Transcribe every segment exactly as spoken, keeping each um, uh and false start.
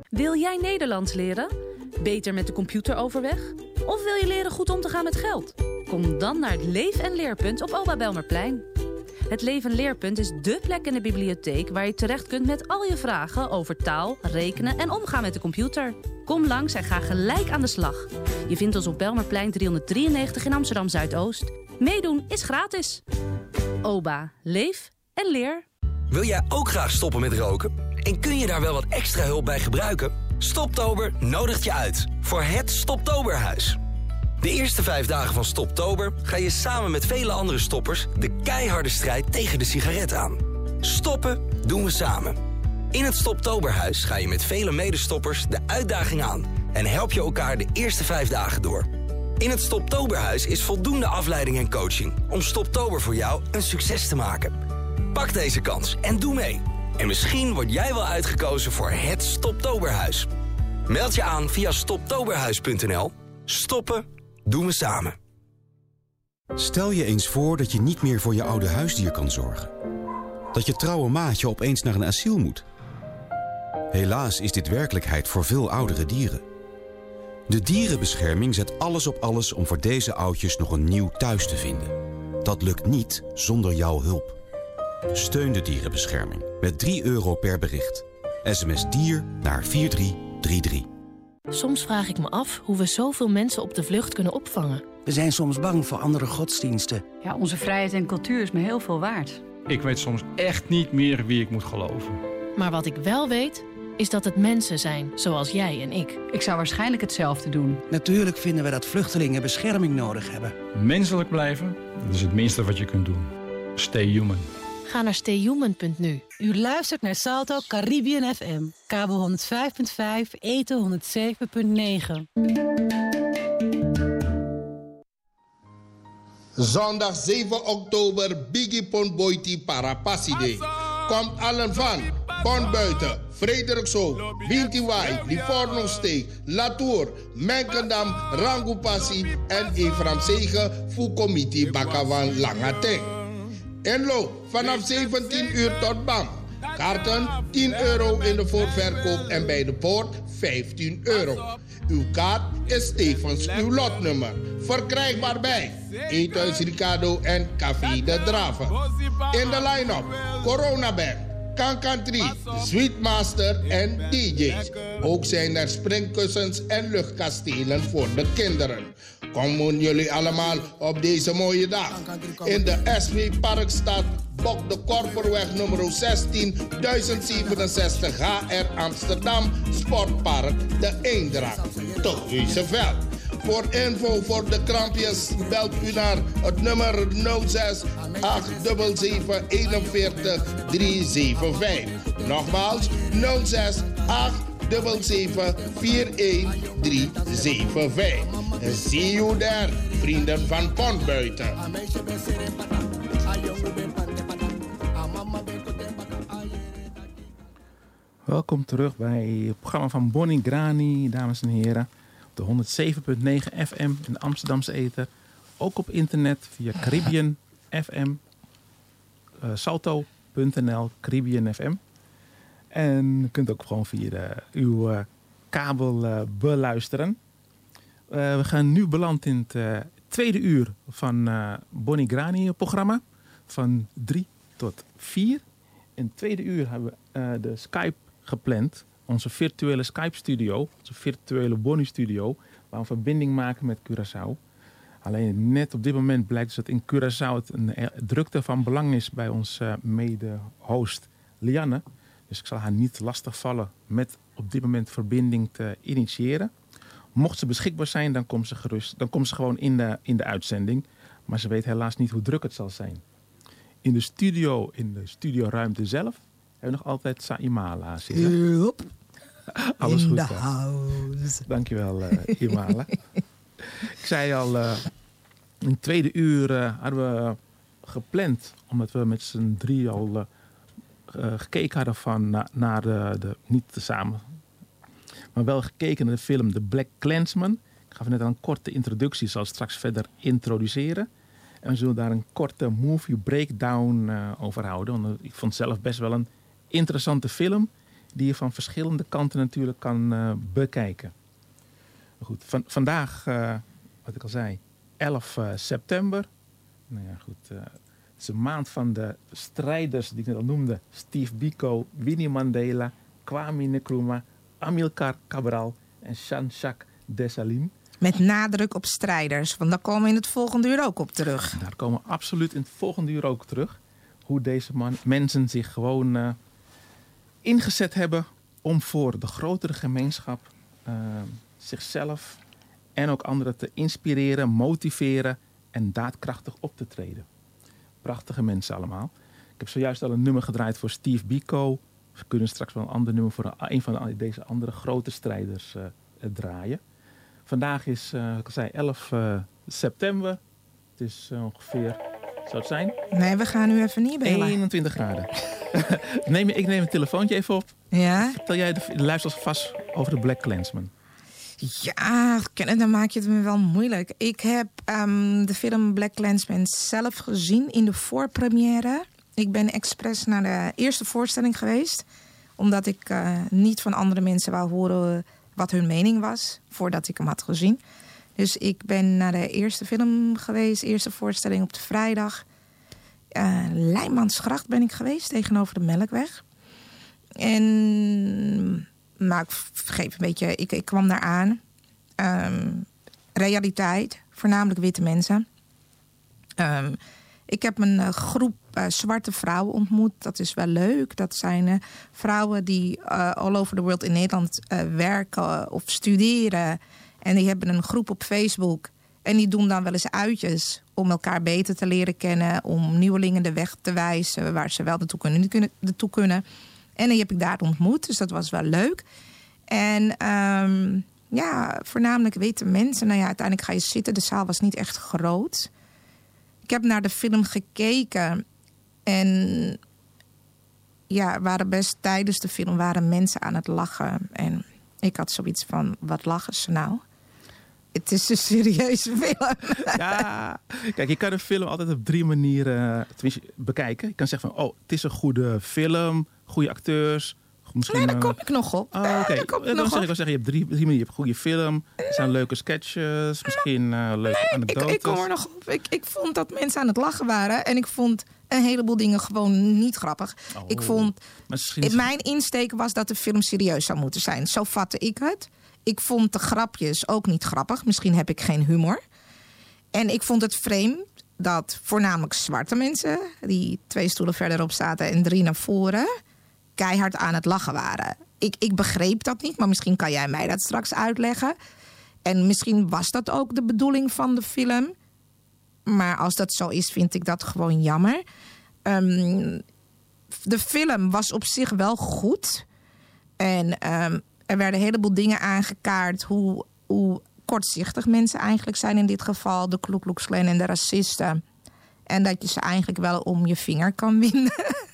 Wil jij Nederlands leren? Beter met de computer overweg? Of wil je leren goed om te gaan met geld? Kom dan naar het Leef- en Leerpunt op Oba Belmerplein. Het Leef- en Leerpunt is dé plek in de bibliotheek waar je terecht kunt met al je vragen over taal, rekenen en omgaan met de computer. Kom langs en ga gelijk aan de slag. Je vindt ons op Belmerplein driehonderddrieënnegentig in Amsterdam Zuidoost. Meedoen is gratis. Oba, leef en leer. Wil jij ook graag stoppen met roken? En kun je daar wel wat extra hulp bij gebruiken? Stoptober nodigt je uit voor het Stoptoberhuis. De eerste vijf dagen van Stoptober ga je samen met vele andere stoppers de keiharde strijd tegen de sigaret aan. Stoppen doen we samen. In het Stoptoberhuis ga je met vele medestoppers de uitdaging aan en help je elkaar de eerste vijf dagen door. In het Stoptoberhuis is voldoende afleiding en coaching om Stoptober voor jou een succes te maken. Pak deze kans en doe mee. En misschien word jij wel uitgekozen voor het Stoptoberhuis. Meld je aan via stoptoberhuis punt n l. Stoppen doen we samen. Stel je eens voor dat je niet meer voor je oude huisdier kan zorgen. Dat je trouwe maatje opeens naar een asiel moet. Helaas is dit werkelijkheid voor veel oudere dieren. De dierenbescherming zet alles op alles om voor deze oudjes nog een nieuw thuis te vinden. Dat lukt niet zonder jouw hulp. Steun de dierenbescherming met drie euro per bericht. S M S dier naar vier drie drie drie. Soms vraag ik me af hoe we zoveel mensen op de vlucht kunnen opvangen. We zijn soms bang voor andere godsdiensten. Ja, onze vrijheid en cultuur is me heel veel waard. Ik weet soms echt niet meer wie ik moet geloven. Maar wat ik wel weet, is dat het mensen zijn, zoals jij en ik. Ik zou waarschijnlijk hetzelfde doen. Natuurlijk vinden we dat vluchtelingen bescherming nodig hebben. Menselijk blijven, dat is het minste wat je kunt doen. Stay human. Ga naar stay human punt n u. U luistert naar Salto Caribbean F M. Kabel honderd vijf punt vijf, eten honderd zeven punt negen. Zondag zeven oktober, Biggie Pon Boyti Parapassi Day. Komt allen van Bonbuiten, Frederikshoop, Bintiwai, Livorno-Steeg, Latour, Menkendam, Rangupassi en Eframzege voor Comité Bakawan Langateng. Inloop vanaf zeventien uur tot bam. Kaarten tien euro in de voorverkoop en bij de poort vijftien euro. Uw kaart is tevens uw lotnummer. Verkrijgbaar bij Eethuis Ricardo en Café de Draven. In de line-up Corona Band, Kankantri, Sweetmaster en D J's. Ook zijn er springkussens en luchtkastelen voor de kinderen. Komen jullie allemaal op deze mooie dag. In de S W Parkstad, Bok de Korperweg nummer zestien, duizend zevenenzestig H R Amsterdam, Sportpark De Eendracht, te Huizenveld. Voor info voor de krampjes belt u naar het nummer nul zes acht zeven zeven eenenveertig driehonderdzevenenvijftig. Nogmaals nul zes acht zeven zeven vier een drie zeven vijf. See you there, vrienden van Bonbuiten. Welkom terug bij het programma van Bonnie Grani, dames en heren. Op de honderd zeven punt negen F M in de Amsterdamse ether. Ook op internet via Caribbean F M, uh, salto punt n l, Caribbean F M. En je kunt ook gewoon via de, uw uh, kabel uh, beluisteren. Uh, we gaan nu beland in het uh, tweede uur van uh, Bonnie Grani programma. Van drie tot vier. In het tweede uur hebben we uh, de Skype gepland. Onze virtuele Skype studio. Onze virtuele Bonnie studio. Waar we verbinding maken met Curaçao. Alleen net op dit moment blijkt dus dat in Curaçao het een drukte van belang is bij onze uh, mede-host Lianne. Dus ik zal haar niet lastig vallen met op dit moment verbinding te initiëren. Mocht ze beschikbaar zijn, dan komt ze gerust. Dan komt ze gewoon in de, in de uitzending. Maar ze weet helaas niet hoe druk het zal zijn. In de studio, in de studioruimte zelf, hebben we nog altijd Saimala zitten. Yep. Alles in goed. the house. Dankjewel, uh, Imala. Ik zei al, uh, in het tweede uur uh, hadden we gepland, omdat we met z'n drie al uh, uh, gekeken hadden van, na, naar de, de, niet samen, maar wel gekeken naar de film The Black Klansman. Ik gaf net al een korte introductie, zal straks verder introduceren. En we zullen daar een korte movie breakdown uh, over houden. Want ik vond het zelf best wel een interessante film. die je van verschillende kanten natuurlijk kan uh, bekijken. Goed, van, vandaag, uh, wat ik al zei, elf september. Nou ja, goed. Uh, het is een maand van de strijders die ik net al noemde. Steve Biko, Winnie Mandela, Kwame Nkrumah, Amilcar Cabral en Jean-Jacques Dessalines. Met nadruk op strijders, want daar komen we in het volgende uur ook op terug. Daar komen we absoluut in het volgende uur ook terug. Hoe deze man, mensen zich gewoon uh, ingezet hebben om voor de grotere gemeenschap uh, zichzelf en ook anderen te inspireren, motiveren en daadkrachtig op te treden. Prachtige mensen allemaal. Ik heb zojuist al een nummer gedraaid voor Steve Biko. We kunnen straks wel een ander nummer voor een van deze andere grote strijders uh, draaien. Vandaag is, uh, ik zei, elf september. Het is uh, ongeveer, zou het zijn? Nee, we gaan nu even niet bellen. eenentwintig graden. neem, ik neem het telefoontje even op. Ja? Vertel jij de, de luisteraars vast over de Black Klansman. Ja, dan maak je het me wel moeilijk. Ik heb um, de film Black Klansman zelf gezien in de voorpremière. Ik ben expres naar de eerste voorstelling geweest. Omdat ik uh, niet van andere mensen wou horen wat hun mening was, voordat ik hem had gezien. Dus ik ben naar de eerste film geweest, eerste voorstelling op de vrijdag. Uh, Leijmansgracht ben ik geweest, tegenover de Melkweg. En maar ik vergeef een beetje, ik, ik kwam daar aan. Um, realiteit, voornamelijk witte mensen. Um, ik heb een uh, groep uh, zwarte vrouwen ontmoet. Dat is wel leuk. Dat zijn uh, vrouwen die uh, all over the world in Nederland uh, werken of studeren. En die hebben een groep op Facebook. En die doen dan wel eens uitjes om elkaar beter te leren kennen. Om nieuwelingen de weg te wijzen waar ze wel naartoe kunnen, kunnen, naartoe kunnen. En die heb ik daar ontmoet. Dus dat was wel leuk. En um, ja, voornamelijk witte mensen. Nou ja, uiteindelijk ga je zitten. De zaal was niet echt groot. Ik heb naar de film gekeken. En ja, waren best tijdens de film waren mensen aan het lachen. En ik had zoiets van, wat lachen ze nou? Het is een serieuze film. Ja, kijk, je kan een film altijd op drie manieren tenminste, bekijken. Je kan zeggen van, oh, het is een goede film, goede acteurs. Misschien, nee, daar kom ik nog op. Oh, Oké, okay. Daar kom ik dan nog zeg op. ik wel zeggen, je hebt drie, drie manieren. Je hebt een goede film, er zijn leuke sketches, misschien uh, leuke nee, anekdotes. Ik, ik kom er nog op. Ik, ik vond dat mensen aan het lachen waren. En ik vond een heleboel dingen gewoon niet grappig. Oh, ik vond, misschien... Mijn insteek was dat de film serieus zou moeten zijn. Zo vatte ik het. Ik vond de grapjes ook niet grappig. Misschien heb ik geen humor. En ik vond het vreemd dat voornamelijk zwarte mensen, die twee stoelen verderop zaten en drie naar voren, keihard aan het lachen waren. Ik, ik begreep dat niet, maar misschien kan jij mij dat straks uitleggen. En misschien was dat ook de bedoeling van de film. Maar als dat zo is, vind ik dat gewoon jammer. Um, de film was op zich wel goed. En um, er werden een heleboel dingen aangekaart hoe, hoe kortzichtig mensen eigenlijk zijn in dit geval. De Ku Klux Klan en de racisten. En dat je ze eigenlijk wel om je vinger kan winden.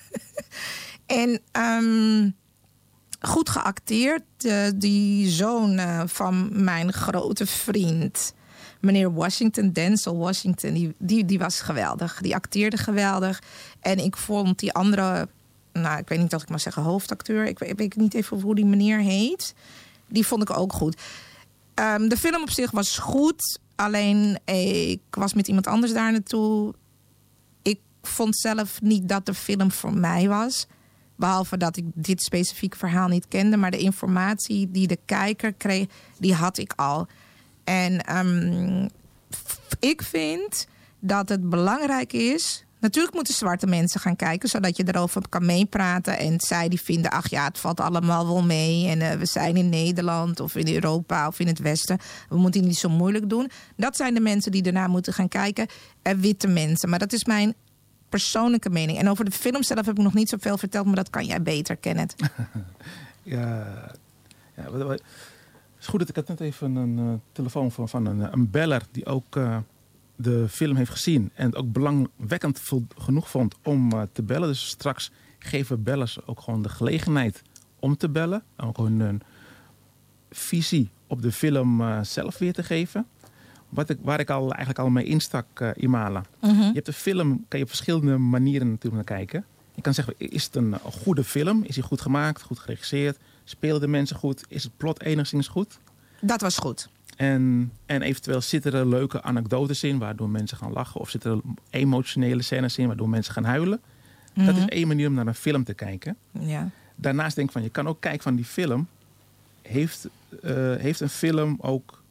En um, goed geacteerd. Uh, die zoon uh, van mijn grote vriend, meneer Washington, Denzel Washington, die, die, die was geweldig. Die acteerde geweldig. En ik vond die andere, nou, ik weet niet of ik maar zeggen hoofdacteur. Ik weet, ik weet niet even hoe die meneer heet. Die vond ik ook goed. Um, de film op zich was goed. Alleen ik was met iemand anders daar naartoe. Ik vond zelf niet dat de film voor mij was. Behalve dat ik dit specifieke verhaal niet kende. Maar de informatie die de kijker kreeg, die had ik al. En um, ik vind dat het belangrijk is. Natuurlijk moeten zwarte mensen gaan kijken, zodat je erover kan meepraten. En zij die vinden, ach ja, het valt allemaal wel mee. En uh, we zijn in Nederland of in Europa of in het Westen. We moeten het niet zo moeilijk doen. Dat zijn de mensen die ernaar moeten gaan kijken. En witte mensen. Maar dat is mijn persoonlijke mening. En over de film zelf heb ik nog niet zoveel verteld, maar dat kan jij beter, Kenneth. ja, ja, het is goed dat ik had net even een uh, telefoon van, van een, een beller die ook uh, de film heeft gezien. En het ook belangwekkend genoeg vond om uh, te bellen. Dus straks geven bellers ook gewoon de gelegenheid om te bellen. En ook hun uh, visie op de film uh, zelf weer te geven. Wat ik, waar ik al, eigenlijk al mee instak, uh, Imala. Mm-hmm. Je hebt de film, kan je op verschillende manieren natuurlijk naar kijken. Je kan zeggen, is het een goede film? Is hij goed gemaakt, goed geregisseerd? Spelen de mensen goed? Is het plot enigszins goed? Dat was goed. En, en eventueel zitten er leuke anekdotes in waardoor mensen gaan lachen. Of zitten er emotionele scènes in waardoor mensen gaan huilen. Mm-hmm. Dat is één manier om naar een film te kijken. Ja. Daarnaast denk ik van, je kan ook kijken van die film. Heeft, uh, heeft een film ook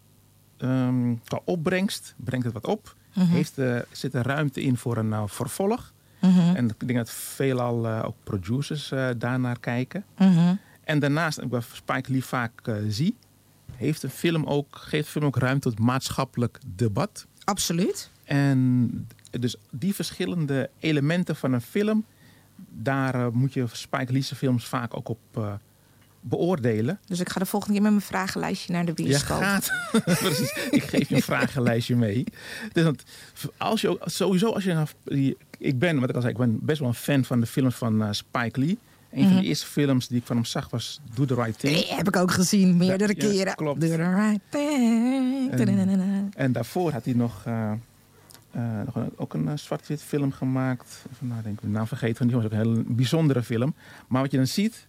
um, qua opbrengst, brengt het wat op? Mm-hmm. Heeft, uh, zit er ruimte in voor een uh, vervolg? Mm-hmm. En ik denk dat veelal uh, ook producers uh, daarnaar kijken. Mm-hmm. En daarnaast, ik wat Spike Lee vaak uh, zie, heeft een film ook, geeft een film ook ruimte tot maatschappelijk debat. Absoluut. En dus die verschillende elementen van een film, daar uh, moet je Spike Lee's films vaak ook op uh, beoordelen. Dus ik ga de volgende keer met mijn vragenlijstje naar de bioscoop. Ja, gaat. Precies. Ik geef je een vragenlijstje mee. Dus want als je ook, sowieso als je, ik ben, wat ik al zei, ik ben best wel een fan van de films van uh, Spike Lee. Een mm-hmm. van de eerste films die ik van hem zag was Do the Right Thing. Die heb ik ook gezien, meerdere ja, ja, keren. Klopt. Do the Right Thing. En, en daarvoor had hij nog, uh, uh, nog een, ook een uh, zwart-wit film gemaakt. Even nadenken, de naam vergeten van die was ook een hele bijzondere film. Maar wat je dan ziet,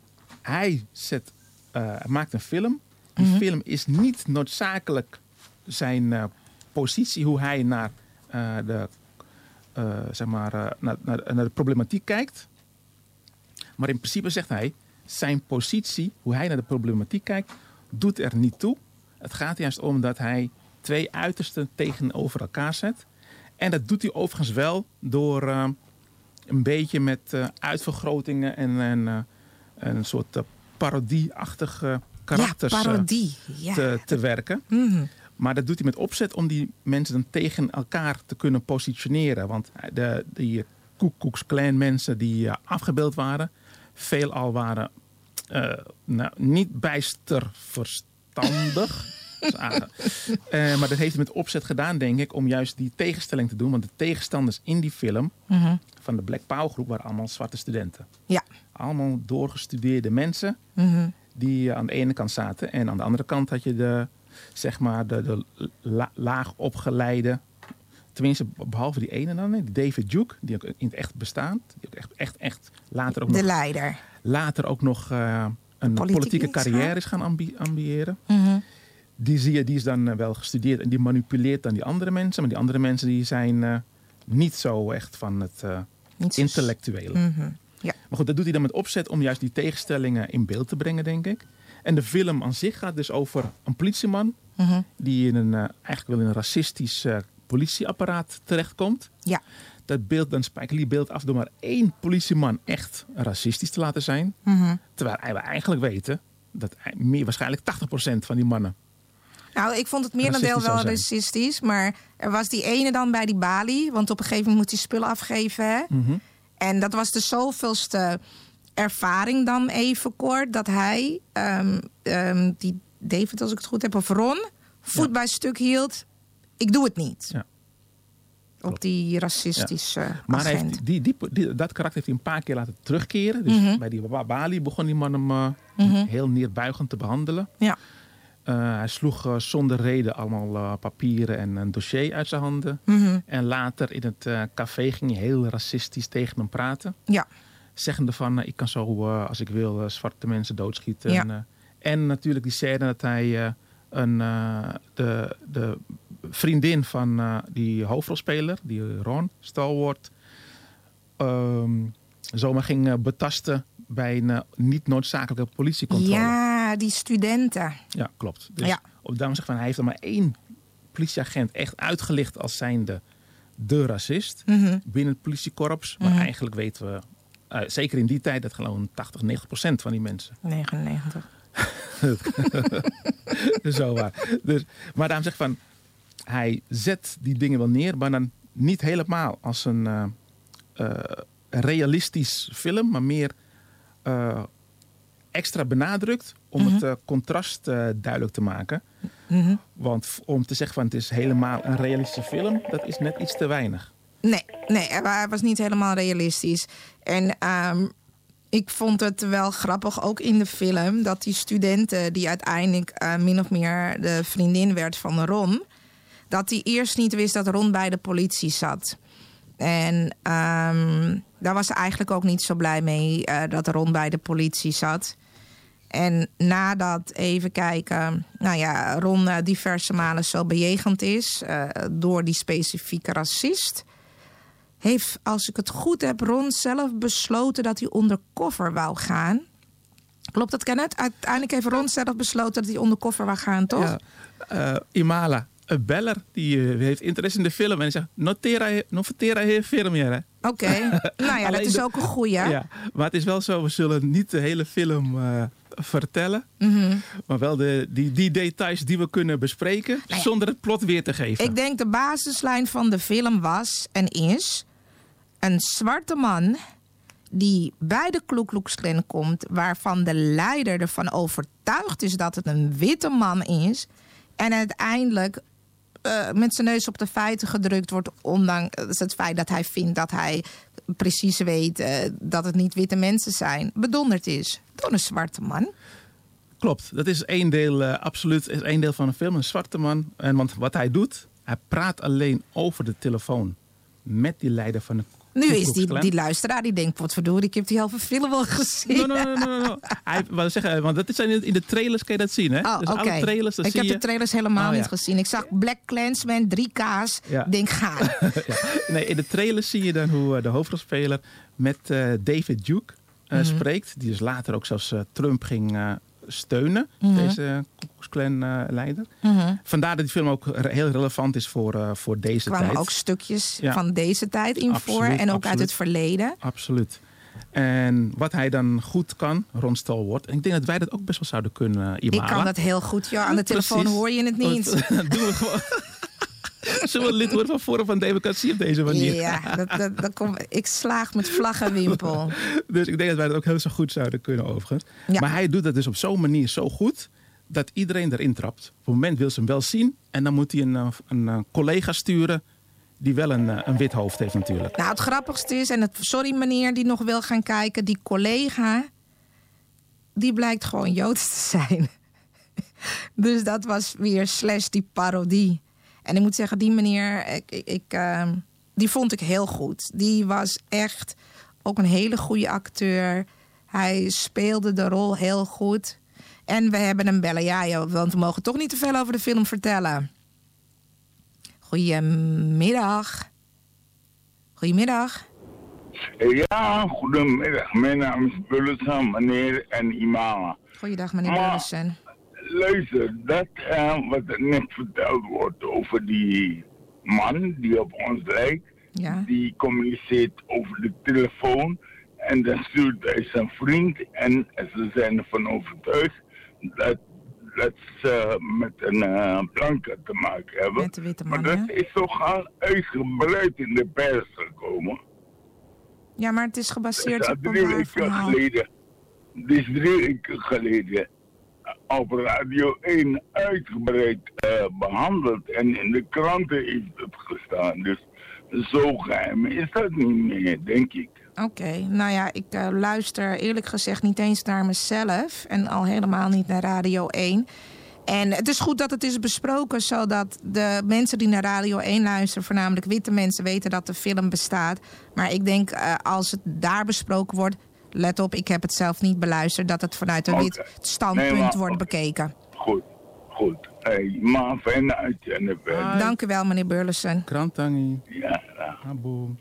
hij zet, uh, maakt een film. Die mm-hmm. film is niet noodzakelijk zijn uh, positie, hoe hij naar, uh, de, uh, zeg maar, uh, naar, naar, naar de problematiek kijkt. Maar in principe zegt hij, zijn positie, hoe hij naar de problematiek kijkt, doet er niet toe. Het gaat juist om dat hij twee uitersten tegenover elkaar zet. En dat doet hij overigens wel door uh, een beetje met uh, uitvergrotingen en, en uh, een soort uh, parodie-achtige karakters ja, parodie. Ja. te, te werken. Mm-hmm. Maar dat doet hij met opzet om die mensen dan tegen elkaar te kunnen positioneren. Want de, die Ku Klux Klan mensen die uh, afgebeeld waren, veelal waren uh, nou, niet bijster verstandig. dus, uh, uh, maar dat heeft hij met opzet gedaan, denk ik, om juist die tegenstelling te doen. Want de tegenstanders in die film mm-hmm. van de Black Power groep waren allemaal zwarte studenten. Ja. Allemaal doorgestudeerde mensen mm-hmm. die uh, aan de ene kant zaten. En aan de andere kant had je de, zeg maar, de, de la, laag opgeleide. Tenminste, behalve die ene dan, die David Duke, die ook in het echt bestaat. Die ook echt, echt, echt later ook de nog, leider. Later ook nog uh, een Politiek politieke carrière is gaan ambi- ambiëren. Mm-hmm. Die zie je, die is dan uh, wel gestudeerd en die manipuleert dan die andere mensen. Maar die andere mensen die zijn uh, niet zo echt van het uh, intellectuele. Mm-hmm. Ja. Maar goed, dat doet hij dan met opzet om juist die tegenstellingen in beeld te brengen, denk ik. En de film aan zich gaat dus over een politieman mm-hmm. die in een, uh, eigenlijk wel in een racistisch uh, politieapparaat terechtkomt. Ja. Dat beeld dan Spike Lee beeld af door maar één politieman echt racistisch te laten zijn. Mm-hmm. Terwijl wij eigenlijk weten dat meer, waarschijnlijk tachtig procent van die mannen. Nou, ik vond het merendeel wel racistisch. Maar er was die ene dan bij die balie. Want op een gegeven moment moet hij spullen afgeven. Hè? Mm-hmm. En dat was de zoveelste ervaring dan even kort. Dat hij, um, um, die David als ik het goed heb, of Ron, voet ja. bij stuk hield. Ik doe het niet. Ja. Op die racistische ja. Maar hij heeft die, die, die, dat karakter heeft hij een paar keer laten terugkeren. Dus mm-hmm. bij die balie begon die man hem uh, mm-hmm. heel neerbuigend te behandelen. Ja. Uh, hij sloeg uh, zonder reden allemaal uh, papieren en een dossier uit zijn handen. Mm-hmm. En later in het uh, café ging hij heel racistisch tegen hem praten. Ja. Zeggende van, uh, ik kan zo uh, als ik wil uh, zwarte mensen doodschieten. Ja. En, uh, en natuurlijk die scène dat hij uh, een, uh, de, de vriendin van uh, die hoofdrolspeler, die Ron Stallworth, um, zomaar ging uh, betasten bij een uh, niet noodzakelijke politiecontrole. Ja, die studenten. Ja, klopt. Dus ja. op daarom zeg van, hij heeft er maar één politieagent echt uitgelicht als zijnde de racist mm-hmm. binnen het politiekorps. Maar mm-hmm. eigenlijk weten we, uh, zeker in die tijd, dat gewoon tachtig, negentig procent van die mensen. negenennegentig. Zo waar. Dus, maar daarom zeg ik van, hij zet die dingen wel neer, maar dan niet helemaal als een uh, uh, realistisch film, maar meer uh, extra benadrukt om mm-hmm. het uh, contrast uh, duidelijk te maken. Mm-hmm. Want om te zeggen van het is helemaal een realistische film, dat is net iets te weinig. Nee, nee, hij was niet helemaal realistisch. En um, ik vond het wel grappig, ook in de film, dat die studenten die uiteindelijk uh, min of meer de vriendin werd van Ron, dat hij eerst niet wist dat Ron bij de politie zat. En um, daar was ze eigenlijk ook niet zo blij mee uh, dat Ron bij de politie zat. En nadat, even kijken, nou ja, Ron uh, diverse malen zo bejegend is uh, door die specifieke racist, heeft, als ik het goed heb, Ron zelf besloten dat hij undercover wou gaan. Klopt dat, Kenneth? Uiteindelijk heeft Ron zelf besloten dat hij undercover wou gaan, toch? Ja, uh, Imala, een beller, die uh, heeft interesse in de film en die zegt, notera, notera hier film hier, hè? Oké, okay. Nou ja, dat is ook een goeie. Ja, maar het is wel zo, we zullen niet de hele film uh, vertellen. Mm-hmm. Maar wel de, die, die details die we kunnen bespreken, nou ja, zonder het plot weer te geven. Ik denk de basislijn van de film was en is een zwarte man die bij de Ku Klux Klan komt, waarvan de leider ervan overtuigd is dat het een witte man is, en uiteindelijk uh, met zijn neus op de feiten gedrukt wordt, ondanks het feit dat hij vindt dat hij precies weet uh, dat het niet witte mensen zijn, bedonderd is door een zwarte man. Klopt, dat is één deel, uh, absoluut is één deel van de film, een zwarte man. En want wat hij doet, hij praat alleen over de telefoon met die leider van de Nu is die, die luisteraar die denkt, wat verdorie, ik heb die halve film al gezien. No, no, no, no, no. Hij, wat zeggen, want dat zijn in de trailers kan je dat zien, hè? Oh, dus oké. alle trailers, dat ik zie heb je. de trailers helemaal oh, niet ja. gezien. Ik zag Black Klansman, drie K's, ja. denk gaan. ja. Nee, in de trailers zie je dan hoe uh, de hoofdrolspeler met uh, David Duke uh, mm-hmm. spreekt. Die dus later ook zelfs uh, Trump ging uh, steunen, mm-hmm. deze Ku Klux Klan uh, leider. Mm-hmm. Vandaar dat die film ook heel relevant is voor, uh, voor deze tijd. Er kwamen ook stukjes ja. van deze tijd in absoluut, voor en ook absoluut. Uit het verleden. Absoluut. En wat hij dan goed kan, Ron Stallworth. En ik denk dat wij dat ook best wel zouden kunnen, uh, Imala. Ik kan dat heel goed, joh. Aan de telefoon Precies. hoor je het niet. Dat doen we gewoon. Zullen we lid worden van Forum van Democratie op deze manier? Ja, dat, dat, dat kom, ik slaag met vlag en wimpel. Dus ik denk dat wij dat ook heel zo goed zouden kunnen overigens. Ja. Maar hij doet dat dus op zo'n manier zo goed dat iedereen erin trapt. Op het moment wil ze hem wel zien en dan moet hij een, een, een collega sturen die wel een, een wit hoofd heeft natuurlijk. Nou, het grappigste is, en het, sorry meneer die nog wil gaan kijken, die collega, die blijkt gewoon Joods te zijn. Dus dat was weer slash die parodie. En ik moet zeggen, die meneer, ik, ik, ik, uh, die vond ik heel goed. Die was echt ook een hele goede acteur. Hij speelde de rol heel goed. En we hebben hem bellen. Ja, joh, want we mogen toch niet te veel over de film vertellen. Goedemiddag. Goedemiddag. Ja, goedemiddag. Mijn naam is Bullesan, meneer en Imala. Goeiedag, meneer Bullesan. Luister, dat uh, wat er net verteld wordt over die man die op ons lijkt, ja. die communiceert over de telefoon en dan stuurt hij zijn vriend en ze zijn ervan overtuigd dat, dat ze met een uh, blanke te maken hebben. Met de witte man, maar dat ja. is toch al uitgebreid in de pers gekomen. Ja, maar het is gebaseerd dat op een drie waar weken verhaal. geleden. Dit is drie weken geleden op Radio één uitgebreid uh, behandeld en in de kranten heeft het gestaan. Dus zo geheim is dat niet meer, denk ik. Oké, okay, nou ja, ik uh, luister eerlijk gezegd niet eens naar mezelf en al helemaal niet naar Radio één. En het is goed dat het is besproken, zodat de mensen die naar Radio één luisteren, voornamelijk witte mensen, weten dat de film bestaat. Maar ik denk, uh, als het daar besproken wordt, let op, ik heb het zelf niet beluisterd, dat het vanuit een okay. wit standpunt nee, maar, wordt bekeken. Goed, goed. Hey, maar fijne uitzending. Dank u wel, meneer Burleson. Krantangie. Ja, ja. Aboom.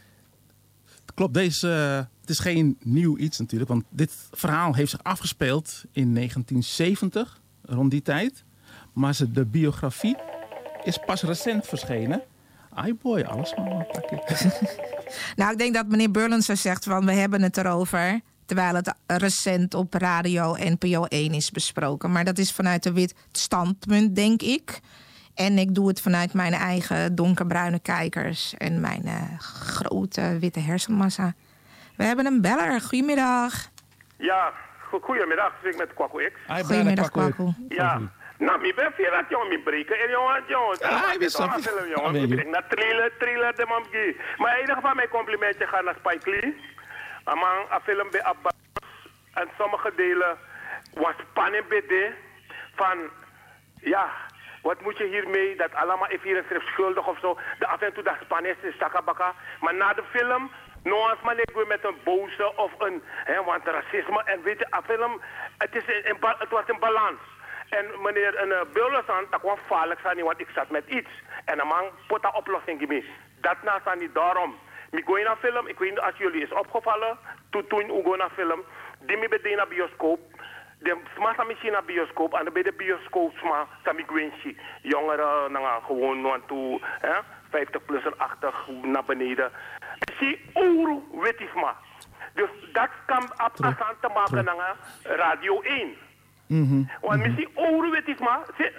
Klopt, deze, uh, het is geen nieuw iets natuurlijk, want dit verhaal heeft zich afgespeeld in negentien zeventig, rond die tijd. Maar de biografie is pas recent verschenen. Ai boy, alles van Nou, ik denk dat meneer Burleson zegt van we hebben het erover, terwijl het recent op radio N P O één is besproken. Maar dat is vanuit een wit standpunt, denk ik. En ik doe het vanuit mijn eigen donkerbruine kijkers en mijn uh, grote witte hersenmassa. We hebben een beller. Goedemiddag. Ja, goedemiddag. Ik met Kwaku X. Goedemiddag, Kwaku. Ja. Nou, ik ben veel aan het jongen breken. En jongen, jongen. Ah, ik ben zo. Ik ben thriller, thriller, de man. Maar in ieder geval mijn complimentje gaan naar Spike Lee. Een man, een film bij Abbas. En sommige delen was spanning bij van, ja, wat moet je hiermee? Dat allemaal even hier een schrift schuldig of zo. De af en toe dat Spanis is takabaka. Maar na de film Nou, als maar ik met een boze of een, hè, want racisme en weet je, een film, het, is een, een, het was een balans. En meneer een uh, Beulers dat kwam vaarlijk zijn, want ik zat met iets. En een man put een oplossing gemis. Dat naast aan niet daarom. Ik ga naar film, ik weet niet als jullie is opgevallen, toen toen ik ga naar film, die me bij naar bioscoop. De sma misschien naar bioscoop en bij de bioscoop sma sami Gwenshi. Jongeren, nou gewoon want toe, hè, vijftig plus en achtig naar beneden. Zie ouro wetisma. Dus dat kan op afstand te maken naar Radio één. Mm-hmm. Want misschien ouro wetisma,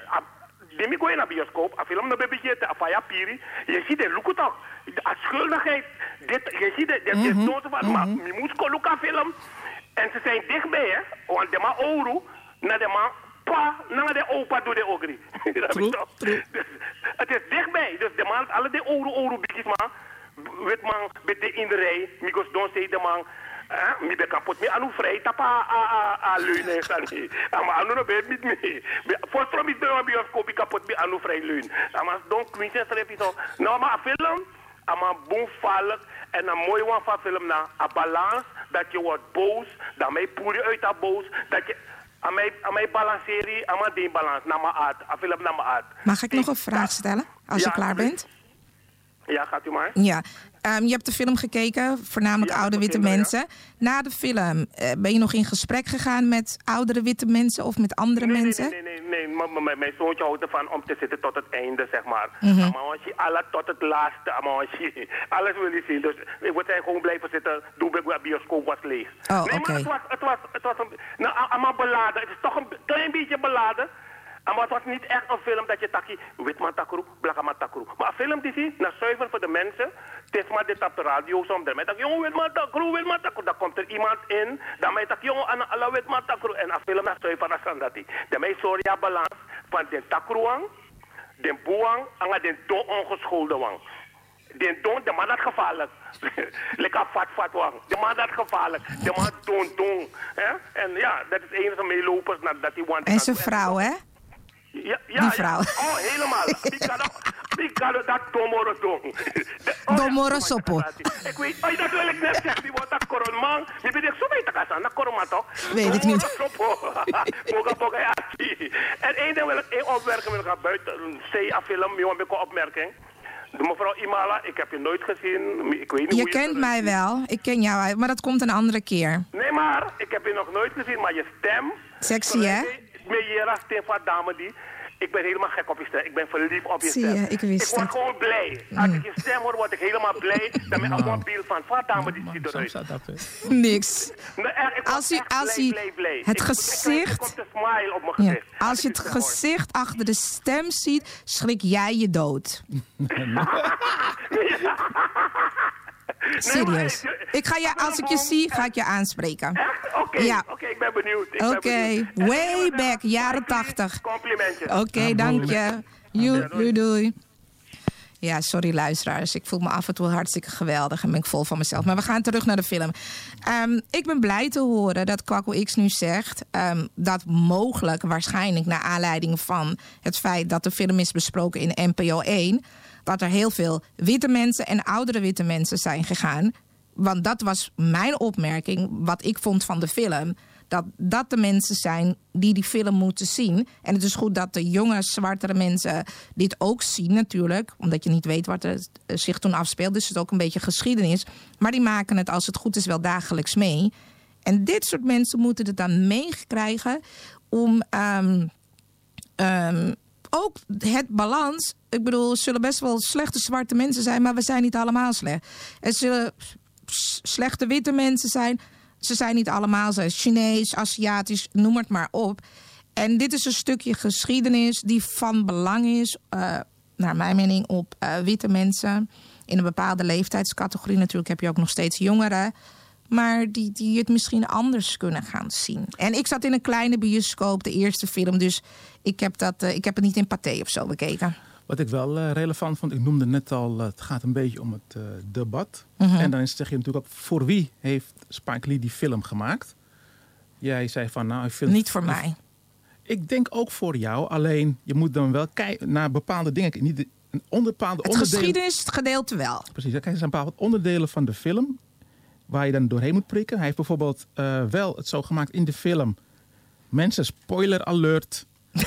die me go naar bioscoop, a film naar bebijete, a faya piri, je ziet de look toch, de schuldigheid, dit, je ziet de, de, de mm-hmm. noten van, maar je moet go look film. En ze zijn dichtbij, hè? Want de man ouro, naar de man pa, naar de opa doe de ogri. Dus het is dichtbij. Dus de man, alle de ouro, ouro, bikjes man, weet man, bete in de rij, mikos don zei de man, hè, mi be kapot, mi anu vrij, tapa a a a leunen, sani. Maar anu no be mit me. Voor strom is de bioscoop, mi kapot, mi anu vrij leun. Maar don Quincy schreef zo, nou maar een film, maar boomvallig en een mooi one van film na, een balans. Dat je wordt boos, dat mij poer je uit dat boos, dat je aan mij, aan mij balanceren, aan mij die balans, naar mijn aard, aan film naar mijn aard. Mag ik nog een vraag stellen, als ja, je klaar bent? Ja, gaat u maar. Ja, um, je hebt de film gekeken, voornamelijk ja, oude witte kinderen, mensen. Ja. Na de film, uh, ben je nog in gesprek gegaan met oudere witte mensen of met andere nee, mensen? Nee, nee, nee, nee, nee. M- mijn zoontje houdt ervan om te zitten tot het einde, zeg maar. Mm-hmm. Maar als je alle tot het laatste, alles wil je zien. Dus ik word gewoon blijven zitten, doe ik de bioscoop was leeg. Oh, nee, okay. maar het was, het was, het was een, nou, allemaal beladen. Het is toch een klein beetje beladen. Maar het was niet echt een film dat je takkie, witman takru, blakman takru. Maar een film die zie, naar zuiver voor de mensen. Het is maar dit op de radio soms. Dan denk ik, jongen, witman takru, witman takru. Dan komt er iemand in, dan denk ik, jongen, aan alle witman takru. En een film naar zuiver naar Sandati. Dan ben je sorry aan balans van de takruang, de boang, en de don ongeschoolde wang. De don, de man dat gevaarlijk. Lekker fat fat wang. De man dat gevaarlijk. De man don don. En ja, dat is een van de meelopers dat hij want. En zijn vrouw, hè? Ja, ja, die vrouw. Ja. Oh, helemaal. Ik kan dat domoro dong. Domoro sopo. Ik weet, oh, dat wil ik net zeggen. Die wordt dat koronman. Je bent echt zo weet ik aan. Dat koronman toch? Weet ik niet. Moga boga ja. En één ding wil ik één opmerking wil ik gaan buiten. Zee film, jongen, een opmerking. De mevrouw Imala, ik heb je nooit gezien. Ik weet niet je hoe je kent mij wel. Ik ken jou, maar dat komt een andere keer. Nee, maar ik heb je nog nooit gezien, maar je stem. Sexy, hè? Meijera stem van dame die. Ik ben helemaal gek op je stem. Ik ben verliefd op je Zie stem. Je, ik wist ik word het. gewoon blij. Als ik je stem hoor, word ik helemaal blij. Dan ben ik gewoon een beeld van van dame die ziet eruit. Niks. Nee, echt, als je, als je blij, blij. het ik, gezicht... Ik komt een smile op mijn gezicht. Ja. Als je het gezicht hoor. Achter de stem ziet, schrik jij je dood. Serieus. Nee, ik ga je, als ik je zie, ga ik je aanspreken. Oké, okay, ja. okay, ik ben benieuwd. Oké, okay. way back, jaren tachtig. Complimentjes. Oké, okay, dank je. Joe, doei, doei. Ja, sorry luisteraars. Ik voel me af en toe hartstikke geweldig en ben ik vol van mezelf. Maar we gaan terug naar de film. Um, ik ben blij te horen dat Kwaku X nu zegt... Um, dat mogelijk, waarschijnlijk naar aanleiding van het feit... dat de film is besproken in N P O één... dat er heel veel witte mensen en oudere witte mensen zijn gegaan. Want dat was mijn opmerking, wat ik vond van de film... dat dat de mensen zijn die die film moeten zien. En het is goed dat de jonge, zwartere mensen dit ook zien natuurlijk. Omdat je niet weet wat er zich toen afspeelt. Dus het is ook een beetje geschiedenis. Maar die maken het, als het goed is, wel dagelijks mee. En dit soort mensen moeten het dan meekrijgen om... Um, um, ook het balans... Ik bedoel, er zullen best wel slechte zwarte mensen zijn... maar we zijn niet allemaal slecht. Er zullen slechte witte mensen zijn... Ze zijn niet allemaal zo Chinees, Aziatisch, noem het maar op. En dit is een stukje geschiedenis die van belang is... Uh, naar mijn mening, op uh, witte mensen... in een bepaalde leeftijdscategorie. Natuurlijk heb je ook nog steeds jongeren... maar die, die het misschien anders kunnen gaan zien. En ik zat in een kleine bioscoop, de eerste film... dus ik heb, dat, uh, ik heb het niet in Pathé of zo bekeken. Wat ik wel uh, relevant vond, ik noemde net al... Uh, het gaat een beetje om het uh, debat. Mm-hmm. En dan zeg je natuurlijk ook... voor wie heeft Spike Lee die film gemaakt? Jij zei van... nou, ik vind niet voor mij. Ik denk ook voor jou. Alleen, je moet dan wel kijken naar bepaalde dingen. Niet de, een onder, bepaalde het geschiedenisgedeelte wel. Precies, dan kijk je naar bepaalde onderdelen van de film... waar je dan doorheen moet prikken. Hij heeft bijvoorbeeld uh, wel het zo gemaakt in de film. Mensen, spoiler alert.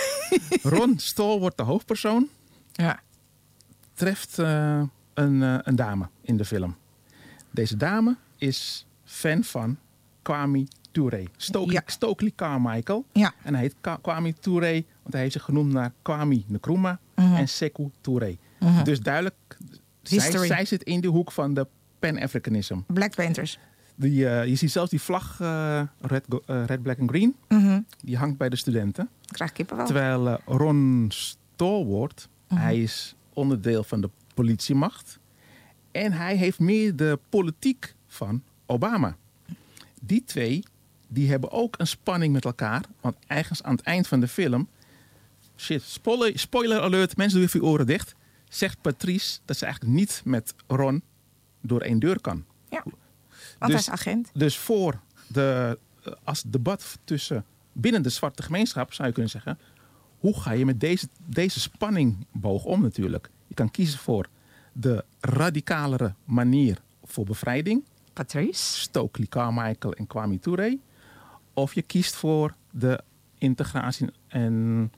Ron Stoll wordt de hoofdpersoon. Ja. Treft uh, een, uh, een dame in de film. Deze dame is fan van Kwame Ture. Stokely, ja. Stokely Carmichael. Ja. En hij heet Ka- Kwame Ture, want hij heeft zich genoemd naar Kwame Nkrumah uh-huh. en Sekou Touré. Uh-huh. Dus duidelijk, zij, zij zit in de hoek van de Pan-Africanism. Black Panthers. Die, uh, je ziet zelfs die vlag, uh, red, uh, red, black en green, uh-huh. die hangt bij de studenten. Ik krijg kippen wel. Terwijl uh, Ron Stallworth, uh-huh. hij is onderdeel van de politiemacht. En hij heeft meer de politiek van Obama. Die twee, die hebben ook een spanning met elkaar. Want ergens aan het eind van de film... Shit, spoiler, spoiler alert, mensen doen even je oren dicht. Zegt Patrice dat ze eigenlijk niet met Ron door één deur kan. Ja, want dus, hij is agent. Dus voor de, als debat tussen binnen de zwarte gemeenschap zou je kunnen zeggen... Hoe ga je met deze, deze spanningboog om natuurlijk? Je kan kiezen voor de radicalere manier voor bevrijding. Patrice. Stokely Carmichael en Kwame Ture. Of je kiest voor de integratie en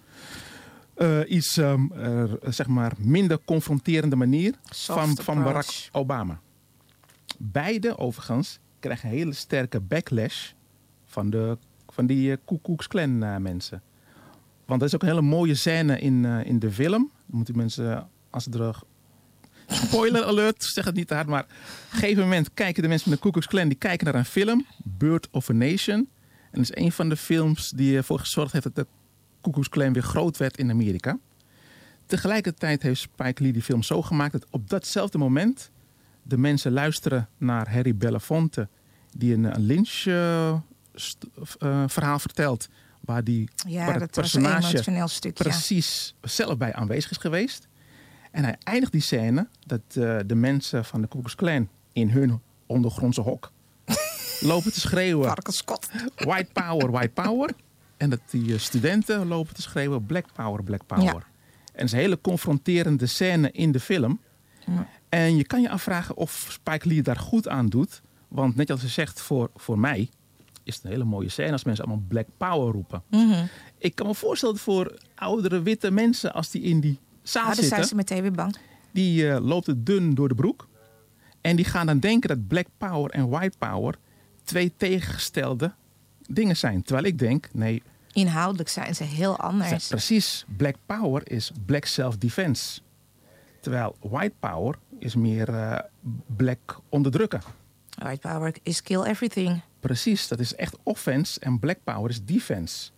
uh, iets um, uh, zeg maar minder confronterende manier van, van Barack Obama. Beide overigens krijgen een hele sterke backlash van, de, van die uh, Ku Klux Klan uh, mensen. Want dat is ook een hele mooie scène in, uh, in de film. Dan moeten mensen, als ze er... Spoiler alert, zeg het niet te hard, maar op een gegeven moment kijken de mensen van de Ku Klux Klan, die kijken naar een film, Birth of a Nation. En dat is een van de films die ervoor gezorgd heeft dat de Ku Klux Klan weer groot werd in Amerika. Tegelijkertijd heeft Spike Lee die film zo gemaakt dat op datzelfde moment de mensen luisteren naar Harry Belafonte, die een, een Lynch uh, st- uh, verhaal vertelt, waar, die, ja, waar het personage stuk, precies ja. zelf bij aanwezig is geweest. En hij eindigt die scène dat uh, de mensen van de Ku Klux Klan in hun ondergrondse hok lopen te schreeuwen white power, white power. En dat die uh, studenten lopen te schreeuwen black power, black power. Ja. En het is een hele confronterende scène in de film. Ja. En je kan je afvragen of Spike Lee daar goed aan doet. Want net als je zegt, voor, voor mij is het een hele mooie scène als mensen allemaal black power roepen. Mm-hmm. Ik kan me voorstellen voor oudere witte mensen als die in die zaal ah, dan zitten, zijn ze meteen weer bang. Die uh, loopt het dun door de broek. En die gaan dan denken dat black power en white power twee tegengestelde dingen zijn. Terwijl ik denk, nee. Inhoudelijk zijn ze heel anders. Ze, precies. Black power is black self-defense. Terwijl white power is meer uh, black onderdrukken. White power is kill everything. Precies, dat is echt offense en black power is defense.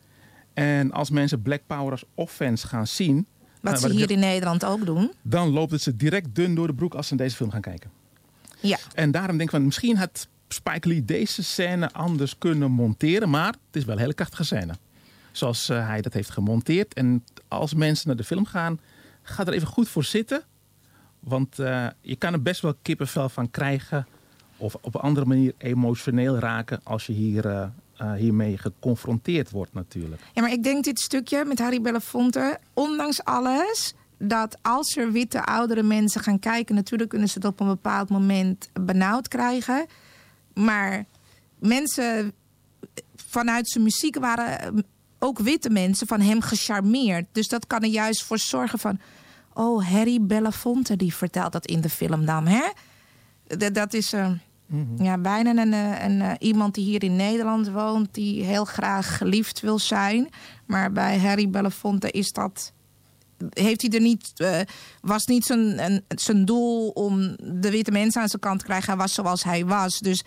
En als mensen black power als offense gaan zien, wat uh, ze hier in Nederland ook doen, dan loopt het ze direct dun door de broek als ze naar deze film gaan kijken. Ja. En daarom denk ik van, misschien had Spike Lee deze scène anders kunnen monteren, maar het is wel een hele krachtige scène. Zoals uh, hij dat heeft gemonteerd. En als mensen naar de film gaan, ga er even goed voor zitten. Want uh, je kan er best wel kippenvel van krijgen of op een andere manier emotioneel raken als je hier, uh, uh, hiermee geconfronteerd wordt natuurlijk. Ja, maar ik denk dit stukje met Harry Belafonte, ondanks alles, dat als er witte oudere mensen gaan kijken, natuurlijk kunnen ze het op een bepaald moment benauwd krijgen. Maar mensen vanuit zijn muziek waren ook witte mensen van hem gecharmeerd. Dus dat kan er juist voor zorgen van, oh, Harry Belafonte die vertelt dat in de film dan, hè? Dat, dat is uh, mm-hmm. ja, bijna een, een, een, iemand die hier in Nederland woont, die heel graag geliefd wil zijn. Maar bij Harry Belafonte is dat, heeft hij er niet, uh, was niet zijn, een, zijn doel om de witte mensen aan zijn kant te krijgen. Hij was zoals hij was. Dus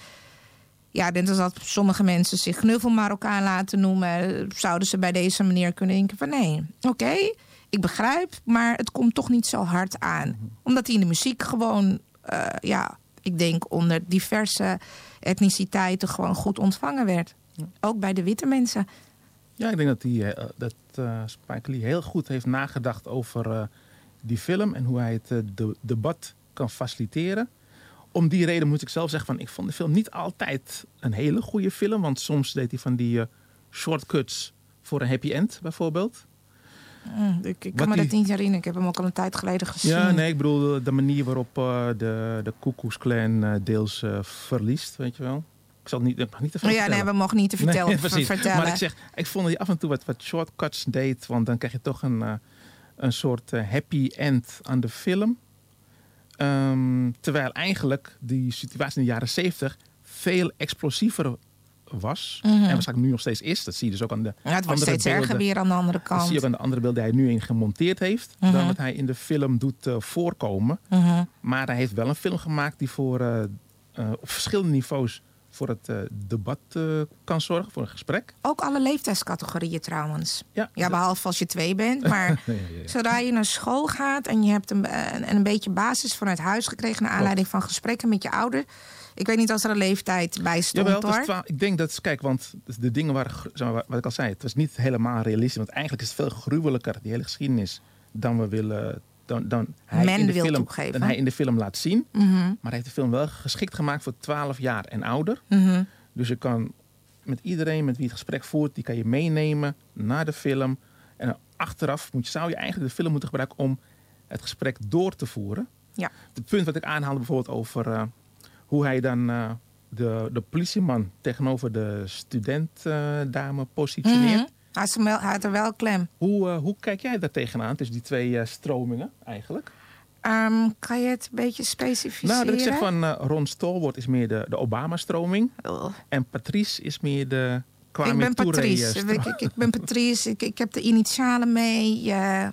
ja, net als dat sommige mensen zich knuffel Marokkaan laten noemen, zouden ze bij deze manier kunnen denken van nee, oké, okay, ik begrijp, maar het komt toch niet zo hard aan. Omdat hij in de muziek gewoon, uh, ja, ik denk onder diverse etniciteiten gewoon goed ontvangen werd. Ja. Ook bij de witte mensen. Ja, ik denk dat, die, uh, dat uh, Spike Lee heel goed heeft nagedacht over uh, die film en hoe hij het uh, de, debat kan faciliteren. Om die reden moet ik zelf zeggen van, ik vond de film niet altijd een hele goede film. Want soms deed hij van die uh, shortcuts voor een happy end bijvoorbeeld. Mm, ik ik kan me die... dat niet herinneren. Ik heb hem ook al een tijd geleden gezien. Ja, nee, ik bedoel de manier waarop uh, de, de Ku Klux Klan uh, deels uh, verliest, weet je wel. Ik zal het niet, ik mag niet te veel ja, vertellen. nee, we mogen niet te vertellen. Nee, precies. vertellen. Maar ik zeg, ik vond dat hij af en toe wat, wat shortcuts deed, want dan krijg je toch een, uh, een soort uh, happy end aan de film. Um, terwijl eigenlijk die situatie in de jaren zeventig veel explosiever was. Mm-hmm. En waarschijnlijk nu nog steeds is. Dat zie je dus ook aan de ja, het wordt steeds beelden. erger weer aan de andere kant. Dat zie je ook aan de andere beelden die hij nu in gemonteerd heeft. Mm-hmm. Dan wat hij in de film doet uh, voorkomen. Mm-hmm. Maar hij heeft wel een film gemaakt die voor, uh, uh, op verschillende niveaus voor het uh, debat uh, kan zorgen, voor een gesprek. Ook alle leeftijdscategorieën trouwens. Ja, ja behalve als je twee bent. Maar ja, ja, ja. Zodra je naar school gaat en je hebt een, een, een beetje basis vanuit huis gekregen naar aanleiding van gesprekken met je ouder. Ik weet niet als er een leeftijd bij stond. Jawel, hoor. twa- ik denk dat, kijk, want de dingen waren, wat ik al zei, het was niet helemaal realistisch. Want eigenlijk is het veel gruwelijker, die hele geschiedenis, dan we willen, dan, dan, hij, Men in de wil film, toegeven. dan hij in de film laat zien. Mm-hmm. Maar hij heeft de film wel geschikt gemaakt voor twaalf jaar en ouder. Mm-hmm. Dus je kan met iedereen met wie het gesprek voert, die kan je meenemen naar de film. En achteraf moet je, zou je eigenlijk de film moeten gebruiken om het gesprek door te voeren. Ja. Het punt wat ik aanhaalde bijvoorbeeld over uh, hoe hij dan uh, de, de politieman tegenover de studentdame uh, positioneert. Mm-hmm. Hij, is wel, hij had er wel klem. Hoe, uh, hoe kijk jij daar tegenaan tussen die twee uh, stromingen eigenlijk? Um, kan je het een beetje specificeren? Nou, dat ik zeg van uh, Ron Stallworth is meer de, de Obama-stroming. Oh. En Patrice is meer de Kwame Ik ben Touré, Patrice. uh, ik, ik, ik ben Patrice. ik, ik heb de initialen mee. Uh,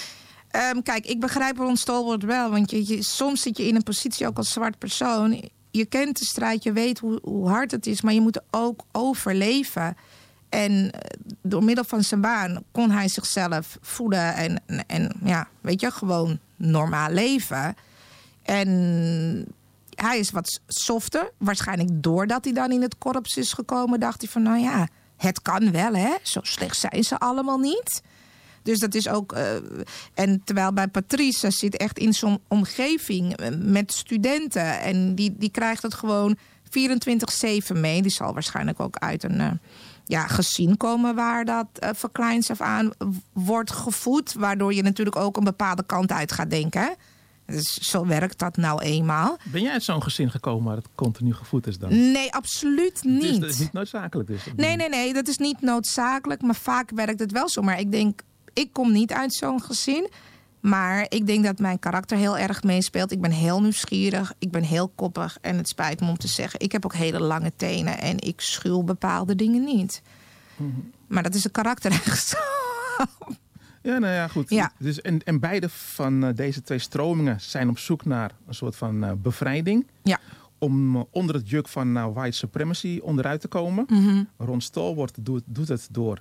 um, kijk, ik begrijp Ron Stallworth wel. Want je, je, soms zit je in een positie ook als zwart persoon. Je kent de strijd, je weet hoe, hoe hard het is. Maar je moet ook overleven. En door middel van zijn baan kon hij zichzelf voeden. En, en, en ja, weet je, gewoon normaal leven. En hij is wat softer. Waarschijnlijk doordat hij dan in het korps is gekomen, dacht hij van, nou ja, het kan wel, hè. Zo slecht zijn ze allemaal niet. Dus dat is ook... Uh, en terwijl bij Patrice zit echt in zo'n omgeving met studenten. En die, die krijgt het gewoon vierentwintig zeven mee. Die zal waarschijnlijk ook uit een... Uh, ja, gezin komen waar dat uh, van kleins af aan wordt gevoed. Waardoor je natuurlijk ook een bepaalde kant uit gaat denken. Dus zo werkt dat nou eenmaal. Ben jij uit zo'n gezin gekomen waar het continu gevoed is dan? Nee, absoluut niet. Dus dat is niet noodzakelijk dus? Nee, nee, nee, dat is niet noodzakelijk. Maar vaak werkt het wel zo. Maar ik denk, ik kom niet uit zo'n gezin. Maar ik denk dat mijn karakter heel erg meespeelt. Ik ben heel nieuwsgierig. Ik ben heel koppig. En het spijt me om te zeggen, ik heb ook hele lange tenen. En ik schuw bepaalde dingen niet. Mm-hmm. Maar dat is een karaktereigenschap. Ja, nou ja, goed. Ja. Dus, en, en beide van uh, deze twee stromingen zijn op zoek naar een soort van uh, bevrijding. Ja. Om uh, onder het juk van uh, white supremacy onderuit te komen. Mm-hmm. Ron Stallworth doet, doet het door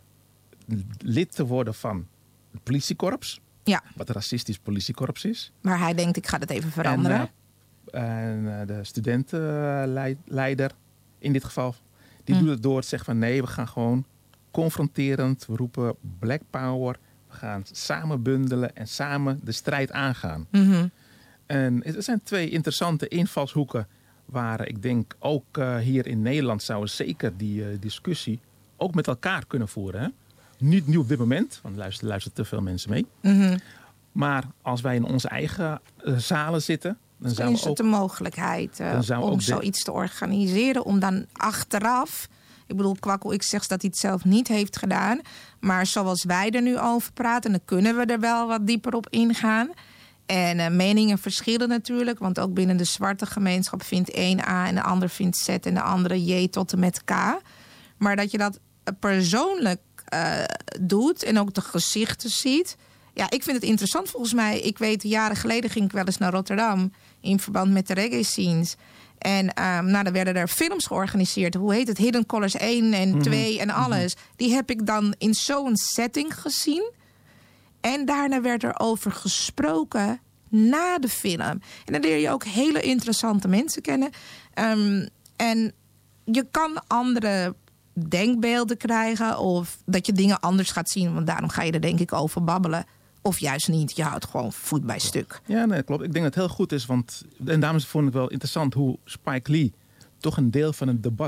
lid te worden van het politiekorps. Ja. Wat een racistisch politiekorps is. Maar hij denkt, ik ga dat even veranderen. En, uh, en uh, de studentenleider in dit geval, die mm. doet het door te zeggen van nee, we gaan gewoon confronterend. We roepen Black Power. We gaan samen bundelen en samen de strijd aangaan. Mm-hmm. En er zijn twee interessante invalshoeken waar ik denk ook uh, hier in Nederland zouden zeker die uh, discussie ook met elkaar kunnen voeren. Hè? Niet nu op dit moment, want er luisteren, luisteren te veel mensen mee. Mm-hmm. Maar als wij in onze eigen uh, zalen zitten, dan Misschien zou is het ook, de mogelijkheid uh, om zoiets de... te organiseren. Om dan achteraf... Ik bedoel, Kwakkel, ik zeg dat hij het zelf niet heeft gedaan. Maar zoals wij er nu over praten, dan kunnen we er wel wat dieper op ingaan. En uh, meningen verschillen natuurlijk. Want ook binnen de zwarte gemeenschap vindt één A en de ander vindt Z en de andere J tot en met K. Maar dat je dat persoonlijk uh, doet en ook de gezichten ziet. Ja, ik vind het interessant volgens mij. Ik weet, jaren geleden ging ik wel eens naar Rotterdam in verband met de reggae scenes. En um, nou, dan werden er films georganiseerd. Hoe heet het? Hidden Colors één en twee en alles. Mm-hmm. Die heb ik dan in zo'n setting gezien. En daarna werd er over gesproken na de film. En dan leer je ook hele interessante mensen kennen. Um, en je kan andere denkbeelden krijgen. Of dat je dingen anders gaat zien. Want daarom ga je er denk ik over babbelen. Of juist niet. Je houdt gewoon voet bij stuk. Ja, nee, klopt. Ik denk dat het heel goed is. Want, en daarom vond ik wel interessant hoe Spike Lee toch een deel van het debat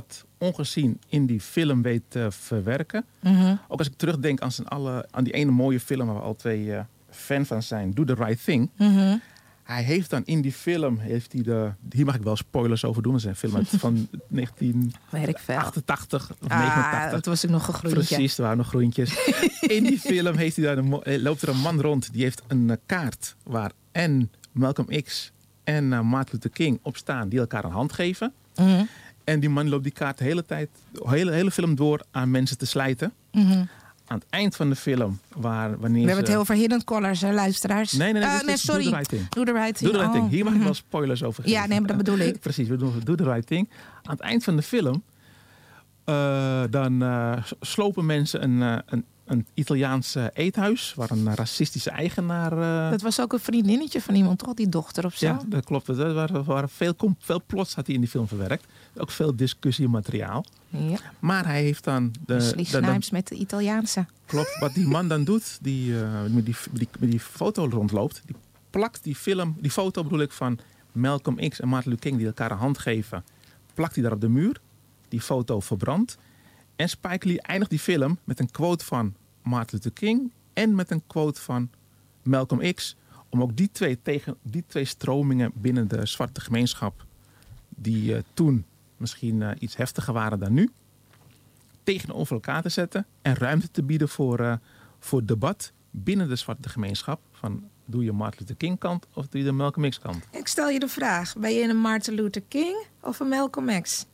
ongezien in die film weet te verwerken. Mm-hmm. Ook als ik terugdenk aan, zijn alle, aan die ene mooie film waar we al twee uh, fan van zijn. Do the Right Thing. Mm-hmm. Hij heeft dan in die film, heeft hij de, hier mag ik wel spoilers over doen. Dat is een film uit van negentien achtentachtig of ah, negenentachtig. Dat was ik nog een groentje. Precies, er waren nog groentjes. In die film heeft hij daar een, loopt er een man rond. Die heeft een uh, kaart waar en Malcolm X en uh, Martin Luther King op staan. Die elkaar een hand geven. Mm-hmm. En die man loopt die kaart de hele tijd, de hele, hele film door aan mensen te slijten. Mm-hmm. Aan het eind van de film, waar wanneer We ze... hebben het heel over hidden collars, hè, luisteraars. Nee, nee, nee, uh, dit nee is sorry. Do the Right Thing. Do the Right Thing. Do the right oh. thing. Hier mag mm-hmm. ik wel spoilers over geven. Ja, nee, maar dat bedoel ik. Precies, we doen Do the Right Thing. Aan het eind van de film, uh, dan uh, slopen mensen een, uh, een, een Italiaans uh, eethuis, waar een racistische eigenaar... Uh... Dat was ook een vriendinnetje van iemand, toch? Die dochter of zo? Ja, dat klopt. Er waren, waren veel, veel plots had hij in die film verwerkt. Ook veel discussiemateriaal. Ja. Maar hij heeft dan... De, Wesley Snipes met de Italiaanse. Klopt. Wat die man dan doet, die, uh, met, die, die met die foto rondloopt, die plakt die film, die foto bedoel ik van Malcolm X en Martin Luther King die elkaar een hand geven, plakt hij daar op de muur. Die foto verbrandt. En Spike Lee eindigt die film met een quote van Martin Luther King en met een quote van Malcolm X. Om ook die twee, tegen, die twee stromingen binnen de zwarte gemeenschap, die uh, toen misschien uh, iets heftiger waren dan nu, tegenover elkaar te zetten en ruimte te bieden voor, uh, voor debat binnen de zwarte gemeenschap. Van, doe je Martin Luther King kant of doe je de Malcolm X kant? Ik stel je de vraag, ben je een Martin Luther King of een Malcolm X?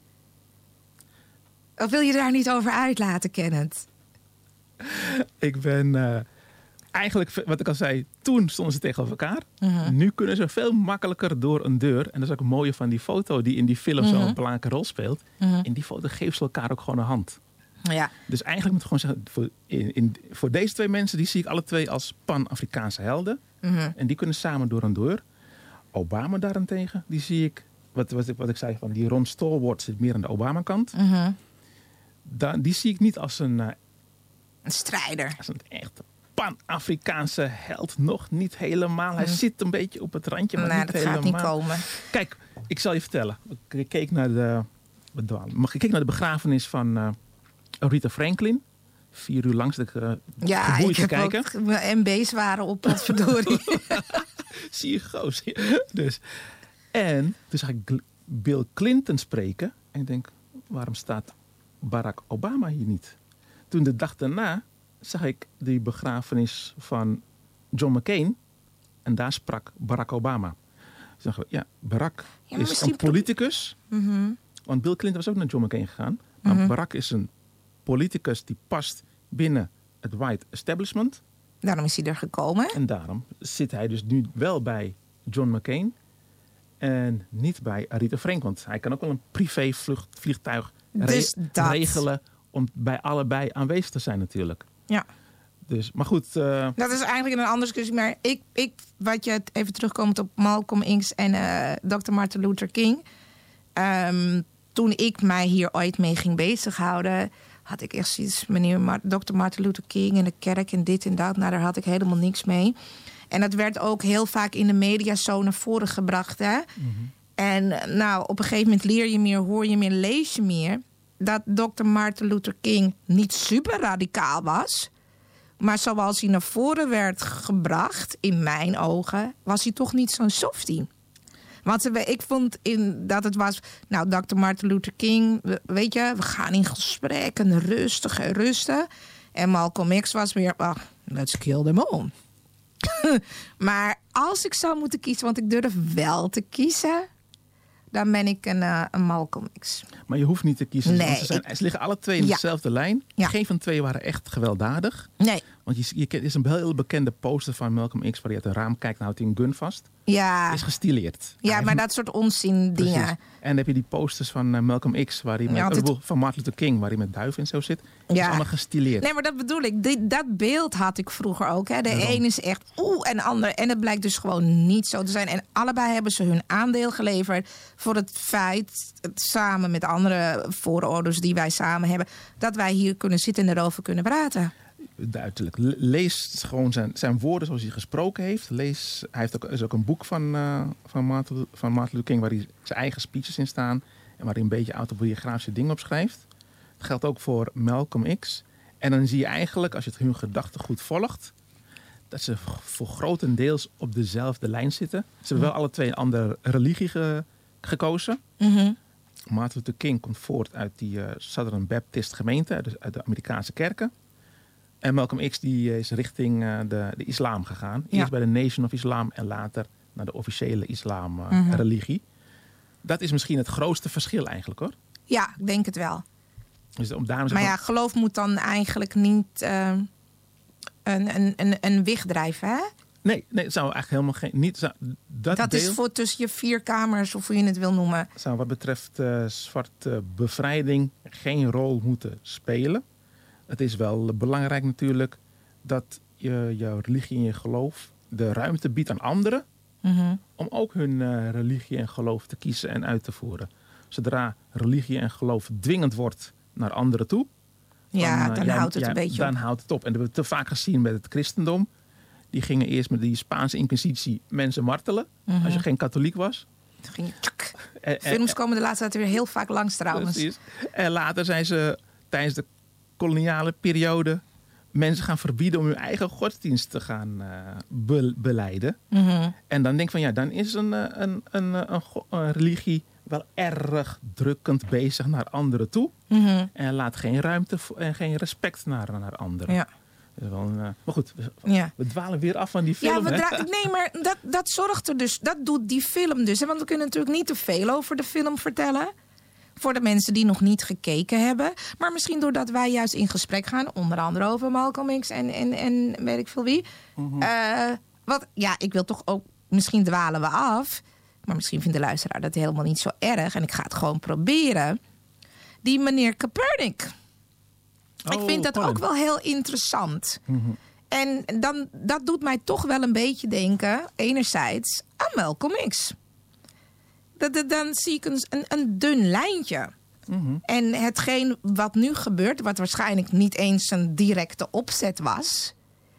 Of wil je daar niet over uitlaten, Kenneth? Ik ben uh, eigenlijk, wat ik al zei, toen stonden ze tegenover elkaar. Uh-huh. Nu kunnen ze veel makkelijker door een deur. En dat is ook het mooie van die foto die in die film uh-huh. zo'n belangrijke rol speelt. Uh-huh. In die foto geven ze elkaar ook gewoon een hand. Ja. Dus eigenlijk moet ik gewoon zeggen, voor, in, in, voor deze twee mensen, die zie ik alle twee als Pan-Afrikaanse helden. Uh-huh. En die kunnen samen door een deur. Obama daarentegen, die zie ik, wat, wat, ik, wat ik zei, van die Ron Stallworth zit meer aan de Obama-kant. Uh-huh. Da, die zie ik niet als een... Uh, een strijder. Als een echt Pan-Afrikaanse held. Nog niet helemaal. Hij uh-huh. zit een beetje op het randje, maar nee, niet dat helemaal. gaat niet komen. Kijk, ik zal je vertellen. Ik keek naar de, ik keek naar de begrafenis van uh, Aretha Franklin. Vier uur lang zit ik uh, ja, ik te heb kijken. Ook, mijn M B's waren op, wat verdorie. Zie je goos. Dus. En toen zag ik Bill Clinton spreken. En ik denk, waarom staat Barack Obama hier niet? Toen de dag daarna zag ik die begrafenis van John McCain. En daar sprak Barack Obama. Dus dacht ik, ja, Barack ja, is een politicus. Mm-hmm. Want Bill Clinton was ook naar John McCain gegaan. Maar mm-hmm. Barack is een politicus die past binnen het white establishment. Daarom is hij er gekomen. En daarom zit hij dus nu wel bij John McCain. En niet bij Aretha Franklin. Want hij kan ook wel een privévliegtuig dus re- regelen om bij allebei aanwezig te zijn natuurlijk. Ja. Dus, maar goed. Uh... Dat is eigenlijk een andere discussie. Maar ik, ik, wat je even terugkomt op Malcolm X en uh, dokter Martin Luther King. Um, toen ik mij hier ooit mee ging bezighouden, had ik echt zoiets, meneer Mar- dokter Martin Luther King en de kerk en dit en dat. Nou, daar had ik helemaal niks mee. En dat werd ook heel vaak in de media zo naar voren gebracht. Hè? Mm-hmm. En nou, op een gegeven moment leer je meer, hoor je meer, lees je meer. Dat dokter Martin Luther King niet super radicaal was. Maar zoals hij naar voren werd gebracht, in mijn ogen, was hij toch niet zo'n softie. Want ik vond in, dat het was, nou, dokter Martin Luther King, weet je, we gaan in gesprek en rustig en rusten. En Malcolm X was weer, oh, let's kill them all. Maar als ik zou moeten kiezen, want ik durf wel te kiezen, dan ben ik een, uh, een Malcolm X. Maar je hoeft niet te kiezen. Nee, want ze, zijn, ik... ze liggen alle twee in ja. dezelfde lijn. Ja. Geen van de twee waren echt gewelddadig. Nee. Want je, je, er is een heel bekende poster van Malcolm X waar hij uit een raam kijkt en houdt hij een gun vast. Ja. Is gestileerd. Ja, hij maar heeft... dat soort onzin dingen. Precies. En dan heb je die posters van uh, Malcolm X, waar hij met, ja, altijd... uh, van Martin Luther King, waar hij met duiven en zo zit. Dat ja. is allemaal gestileerd. Nee, maar dat bedoel ik. Die, dat beeld had ik vroeger ook. Hè. De een is echt oeh en de ander. En het blijkt dus gewoon niet zo te zijn. En allebei hebben ze hun aandeel geleverd voor het feit, het, samen met andere voorouders die wij samen hebben, dat wij hier kunnen zitten en erover kunnen praten. Duidelijk. Lees gewoon zijn, zijn woorden zoals hij gesproken heeft. Lees, hij heeft ook, is ook een boek van, uh, van, Martin, van Martin Luther King waar hij zijn eigen speeches in staan. En waar hij een beetje autobiografische dingen op schrijft. Dat geldt ook voor Malcolm X. En dan zie je eigenlijk, als je het hun gedachtegoed volgt, dat ze voor grotendeels op dezelfde lijn zitten. Ze hebben wel alle twee een andere religie ge- gekozen. Mm-hmm. Martin Luther King komt voort uit die uh, Southern Baptist gemeente, dus uit de Amerikaanse kerken. En Malcolm X die is richting uh, de, de islam gegaan. Ja. Eerst bij de Nation of Islam en later naar de officiële islam uh, Mm-hmm. religie. Dat is misschien het grootste verschil eigenlijk, hoor. Ja, ik denk het wel. Dus om daarom Maar ja, geloof moet dan eigenlijk niet uh, een, een, een, een wicht drijven, hè? Nee, nee, het zou eigenlijk helemaal geen... Niet, zou, dat dat deel, is voor tussen je vier kamers, of hoe je het wil noemen. Zou wat betreft uh, zwarte bevrijding geen rol moeten spelen. Het is wel belangrijk natuurlijk dat je jouw religie en je geloof de ruimte biedt aan anderen. Mm-hmm. Om ook hun uh, religie en geloof te kiezen en uit te voeren. Zodra religie en geloof dwingend wordt naar anderen toe. Ja, dan, uh, dan ja, houdt het ja, een beetje dan op. Dan houdt het op. En dat hebben we te vaak gezien met het christendom. Die gingen eerst met die Spaanse inquisitie mensen martelen. Mm-hmm. Als je geen katholiek was. Toen ging je tjuk. En, Films en, komen de laatste tijd weer heel vaak langs trouwens. Precies. En later zijn ze tijdens de koloniale periode mensen gaan verbieden om hun eigen godsdienst te gaan uh, be- beleiden. Mm-hmm. En dan denk ik van ja, dan is een, een, een, een, een, een religie wel erg drukkend bezig naar anderen toe. Mm-hmm. En laat geen ruimte en geen respect naar, naar anderen. Ja. Dat is wel een, uh, maar goed, we, Ja. we dwalen weer af van die film. Ja, we hè? dra- nee, maar dat, dat zorgt er dus. Dat doet die film dus. Hè? Want we kunnen natuurlijk niet te veel over de film vertellen. Voor de mensen die nog niet gekeken hebben. Maar misschien doordat wij juist in gesprek gaan. Onder andere over Malcolm X en, en, en weet ik veel wie. Mm-hmm. Uh, wat, ja, ik wil toch ook... Misschien dwalen we af. Maar misschien vindt de luisteraar dat helemaal niet zo erg. En ik ga het gewoon proberen. Die meneer Kaepernick. Oh, ik vind dat Colin. ook wel heel interessant. Mm-hmm. En dan, dat doet mij toch wel een beetje denken, enerzijds, aan Malcolm X. Dat, dat, dan zie ik een, een, een dun lijntje. Mm-hmm. En hetgeen wat nu gebeurt, wat waarschijnlijk niet eens een directe opzet was.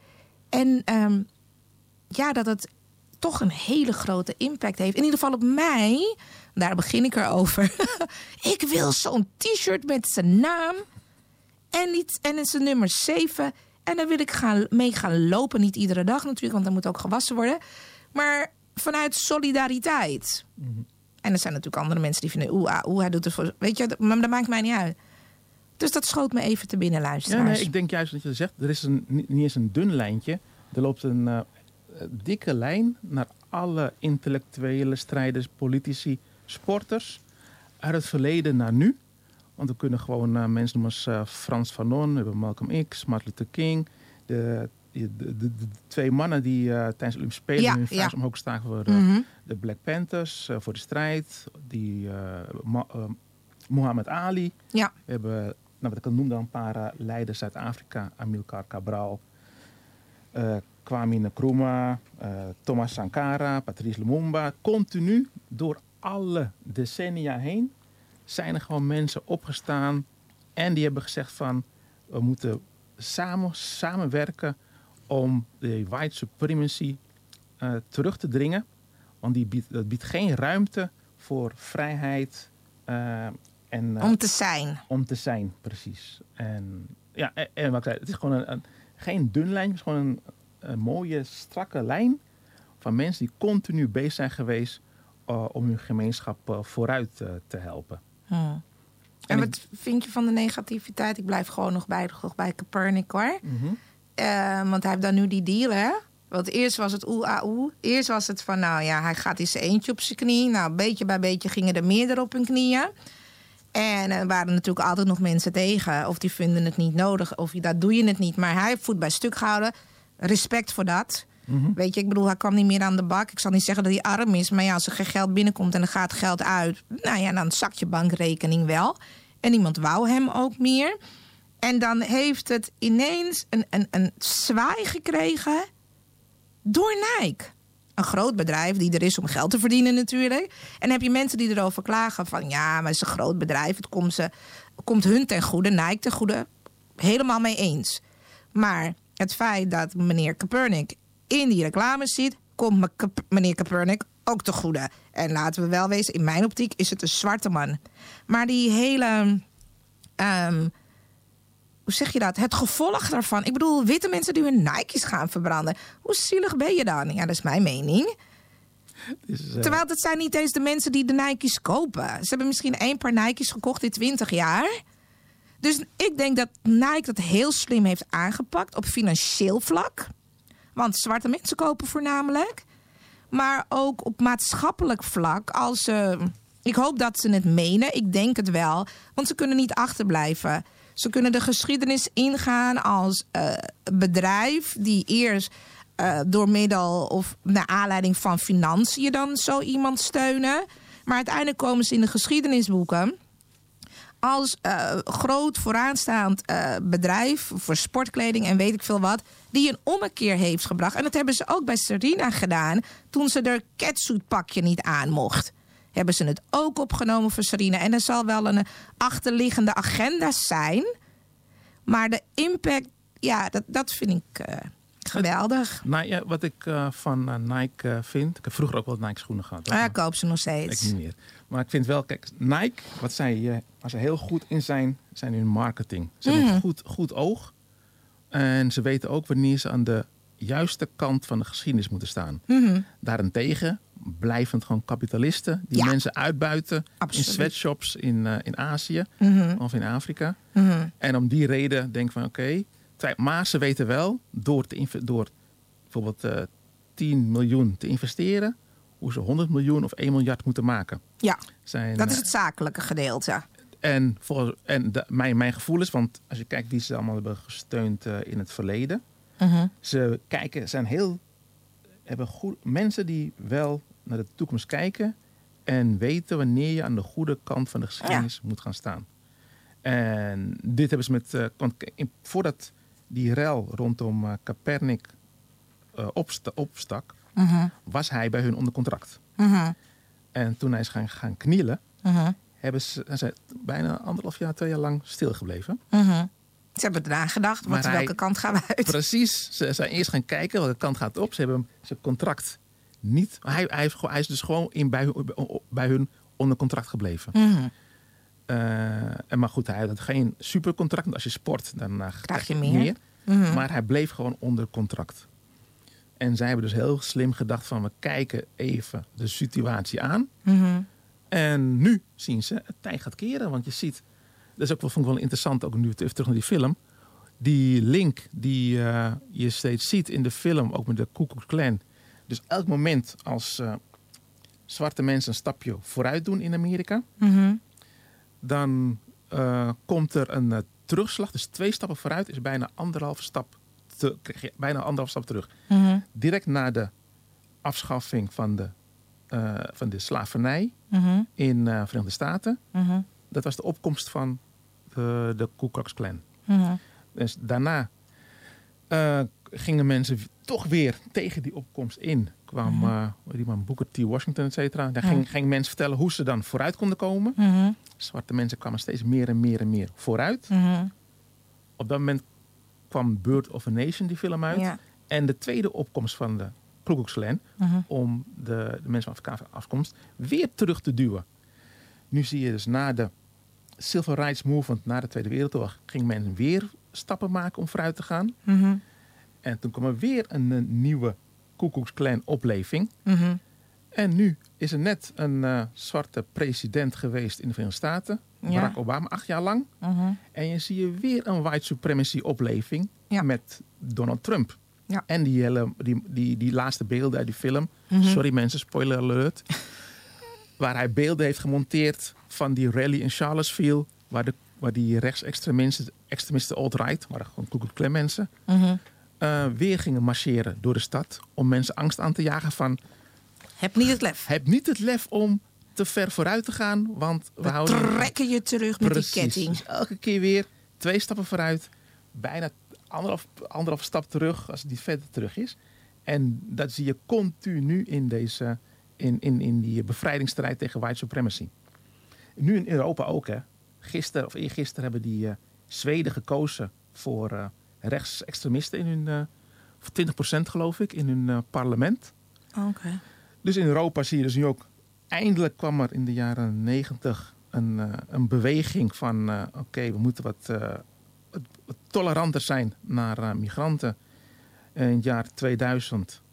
En um, ja, dat het toch een hele grote impact heeft. In ieder geval op mij, daar begin ik erover. Ik wil zo'n t-shirt met zijn naam. En, niet, en zijn nummer zeven. En dan wil ik gaan, mee gaan lopen. Niet iedere dag natuurlijk, want dan moet ook gewassen worden. Maar vanuit solidariteit. Mm-hmm. En er zijn natuurlijk andere mensen die vinden... oeh, ah, oeh, hij doet het voor... Weet je, maar dat maakt mij niet uit. Dus dat schoot me even te binnen, luisteraars. Ja, nee, ik denk juist dat je zegt, er is een, niet eens een dun lijntje. Er loopt een uh, dikke lijn naar alle intellectuele strijders, politici, sporters. Uit het verleden naar nu. Want we kunnen gewoon uh, mensen noemen als uh, Frans Fanon, we hebben Malcolm X, Martin Luther King. De, de, de, de, de twee mannen die uh, tijdens de Olympische Spelen ja, hun vuist ja. omhoog staken voor uh, mm-hmm. de Black Panthers, uh, voor de strijd. Die uh, Ma- uh, Muhammad Ali. Ja. We hebben, nou, wat ik al noemde, een paar uh, leiders uit Afrika. Amilcar Cabral, uh, Kwame Nkrumah, uh, Thomas Sankara, Patrice Lumumba. Continu door alle decennia heen zijn er gewoon mensen opgestaan en die hebben gezegd van we moeten samen, samenwerken om de white supremacy uh, terug te dringen. Want die biedt, dat biedt geen ruimte voor vrijheid. Uh, en, uh, om te zijn. Om te zijn, precies. En, ja, en, en wat ik zei, het is gewoon een, een, geen dun lijn, het is gewoon een, een mooie, strakke lijn van mensen die continu bezig zijn geweest uh, om hun gemeenschap uh, vooruit uh, te helpen. Hmm. En, en wat ik, vind je van de negativiteit? Ik blijf gewoon nog bij, nog bij Kaepernick, hoor. Mm-hmm. Uh, want hij heeft dan nu die deal, hè? Want eerst was het oeh, ah, oeh. Eerst was het van, nou ja, hij gaat in zijn eentje op zijn knie. Nou, beetje bij beetje gingen er meerdere op hun knieën. En er waren natuurlijk altijd nog mensen tegen. Of die vinden het niet nodig, of dat doe je het niet. Maar hij heeft voet bij stuk gehouden. Respect voor dat. Mm-hmm. Weet je, ik bedoel, hij kwam niet meer aan de bak. Ik zal niet zeggen dat hij arm is. Maar ja, als er geen geld binnenkomt en er gaat geld uit... nou ja, dan zakt je bankrekening wel. En niemand wou hem ook meer. En dan heeft het ineens een, een, een zwaai gekregen door Nike. Een groot bedrijf die er is om geld te verdienen natuurlijk. En dan heb je mensen die erover klagen van... ja, maar het is een groot bedrijf. Het komt, ze, komt hun ten goede, Nike ten goede. Helemaal mee eens. Maar het feit dat meneer Kaepernick in die reclames zit... komt meneer Kaepernick ook te goede. En laten we wel wezen, in mijn optiek is het een zwarte man. Maar die hele... Um, hoe zeg je dat? Het gevolg daarvan. Ik bedoel, witte mensen die hun Nike's gaan verbranden. Hoe zielig ben je dan? Ja, dat is mijn mening. Dus, uh... Terwijl het zijn niet eens de mensen die de Nike's kopen. Ze hebben misschien één paar Nike's gekocht in twintig jaar. Dus ik denk dat Nike dat heel slim heeft aangepakt op financieel vlak. Want zwarte mensen kopen voornamelijk. Maar ook op maatschappelijk vlak. Als, uh, ik hoop dat ze het menen. Ik denk het wel. Want ze kunnen niet achterblijven. Ze kunnen de geschiedenis ingaan als uh, bedrijf die eerst uh, door middel of naar aanleiding van financiën dan zo iemand steunen. Maar uiteindelijk komen ze in de geschiedenisboeken als uh, groot vooraanstaand uh, bedrijf voor sportkleding en weet ik veel wat, die een ommekeer heeft gebracht. En dat hebben ze ook bij Serena gedaan toen ze haar catsuitpakje niet aan mocht. Hebben ze het ook opgenomen voor Serena. En er zal wel een achterliggende agenda zijn. Maar de impact, ja, dat, dat vind ik uh, geweldig. Nou ja, wat ik uh, van uh, Nike uh, vind... Ik heb vroeger ook wel Nike schoenen gehad. Ja, ik koop ze nog steeds. Ik niet meer. Maar ik vind wel, kijk, Nike, wat zij, uh, waar ze heel goed in zijn, zijn in marketing. Ze mm. hebben een goed, goed oog. En ze weten ook wanneer ze aan de juiste kant van de geschiedenis moeten staan. Mm-hmm. Daarentegen blijvend gewoon kapitalisten die ja. mensen uitbuiten. Absoluut. In sweatshops in, uh, in Azië mm-hmm. of in Afrika. Mm-hmm. En om die reden denk ik van oké. Okay, maar ze weten wel door, te inv- door bijvoorbeeld uh, tien miljoen te investeren, hoe ze honderd miljoen of één miljard moeten maken. Ja, Zijn, dat is het zakelijke gedeelte. En, voor, en de, mijn, mijn gevoel is, want als je kijkt wie ze allemaal hebben gesteund uh, in het verleden. Mm-hmm. Ze kijken, zijn heel, hebben goed, mensen die wel naar de toekomst kijken en weten wanneer je aan de goede kant van de geschiedenis ja. moet gaan staan. En dit hebben ze met, uh, want in, voordat die rel rondom uh, Kaepernick uh, opsta- opstak, uh-huh. was hij bij hun onder contract. Uh-huh. En toen hij is gaan, gaan knielen, uh-huh. hebben ze, zijn ze bijna anderhalf jaar, twee jaar lang stilgebleven. Uh-huh. Ze hebben eraan gedacht, wat, welke hij, kant gaan we uit? Precies, ze zijn eerst gaan kijken welke kant gaat het op. Ze hebben zijn contract niet. Hij, hij, heeft, hij is dus gewoon in, bij, bij hun onder contract gebleven. Uh-huh. Uh, en maar goed, hij had geen supercontract. Want als je sport, dan uh, krijg je meer. meer. Mm-hmm. Maar hij bleef gewoon onder contract. En zij hebben dus heel slim gedacht van we kijken even de situatie aan. Mm-hmm. En nu zien ze het tij gaat keren. Want je ziet, dat is ook wel, vond ik wel interessant, ook nu even terug naar die film. Die link die uh, je steeds ziet in de film, ook met de Ku Klux Klan. Dus elk moment als uh, zwarte mensen een stapje vooruit doen in Amerika, mm-hmm. dan uh, komt er een uh, terugslag. Dus twee stappen vooruit is bijna anderhalf stap, te, krijg je bijna anderhalf stap terug. Mm-hmm. Direct na de afschaffing van de, uh, van de slavernij mm-hmm. in de uh, Verenigde Staten. Mm-hmm. Dat was de opkomst van de, de Ku Klux Klan. Mm-hmm. Dus daarna uh, gingen mensen toch weer tegen die opkomst in. Kwam mm-hmm. uh, die man Booker T. Washington, et cetera. Daar mm-hmm. ging, ging mensen vertellen hoe ze dan vooruit konden komen. Mm-hmm. Zwarte mensen kwamen steeds meer en meer en meer vooruit. Mm-hmm. Op dat moment kwam Birth of a Nation, die film uit. Ja. En de tweede opkomst van de Ku Klux Klan, mm-hmm. om de, de mensen van Afrikaanse afkomst weer terug te duwen. Nu zie je dus na de Civil Rights Movement, na de Tweede Wereldoorlog, ging men weer stappen maken om vooruit te gaan. Mm-hmm. En toen kwam er weer een, een nieuwe Ku Klux Klan opleving. Mm-hmm. En nu is er net een uh, zwarte president geweest in de Verenigde Staten. Ja. Barack Obama, acht jaar lang. Mm-hmm. En je zie je weer een white supremacy opleving ja. met Donald Trump. Ja. En die, hele, die, die, die laatste beelden uit die film. Mm-hmm. Sorry mensen, spoiler alert. Waar hij beelden heeft gemonteerd van die rally in Charlottesville. Waar, de, waar die rechtsextremisten, extremisten alt-right, maar gewoon Ku Klux Klan mensen, mm-hmm. uh, weer gingen marcheren door de stad. Om mensen angst aan te jagen van... Heb niet het lef. Heb niet het lef om te ver vooruit te gaan. Want we, we houden... trekken je terug met Precies. die ketting. Dus elke keer weer twee stappen vooruit. Bijna anderhalf, anderhalf stap terug als het niet verder terug is. En dat zie je continu in, deze, in, in, in die bevrijdingsstrijd tegen white supremacy. Nu in Europa ook. Hè. Gisteren of eergisteren hebben die uh, Zweden gekozen voor uh, rechtsextremisten in hun... Uh, voor twintig procent geloof ik in hun uh, parlement. Oké. Okay. Dus in Europa zie je dus nu ook... Eindelijk kwam er in de jaren negentig een, uh, een beweging van... Uh, oké, okay, we moeten wat, uh, wat, wat toleranter zijn naar uh, migranten. In het jaar tweeduizend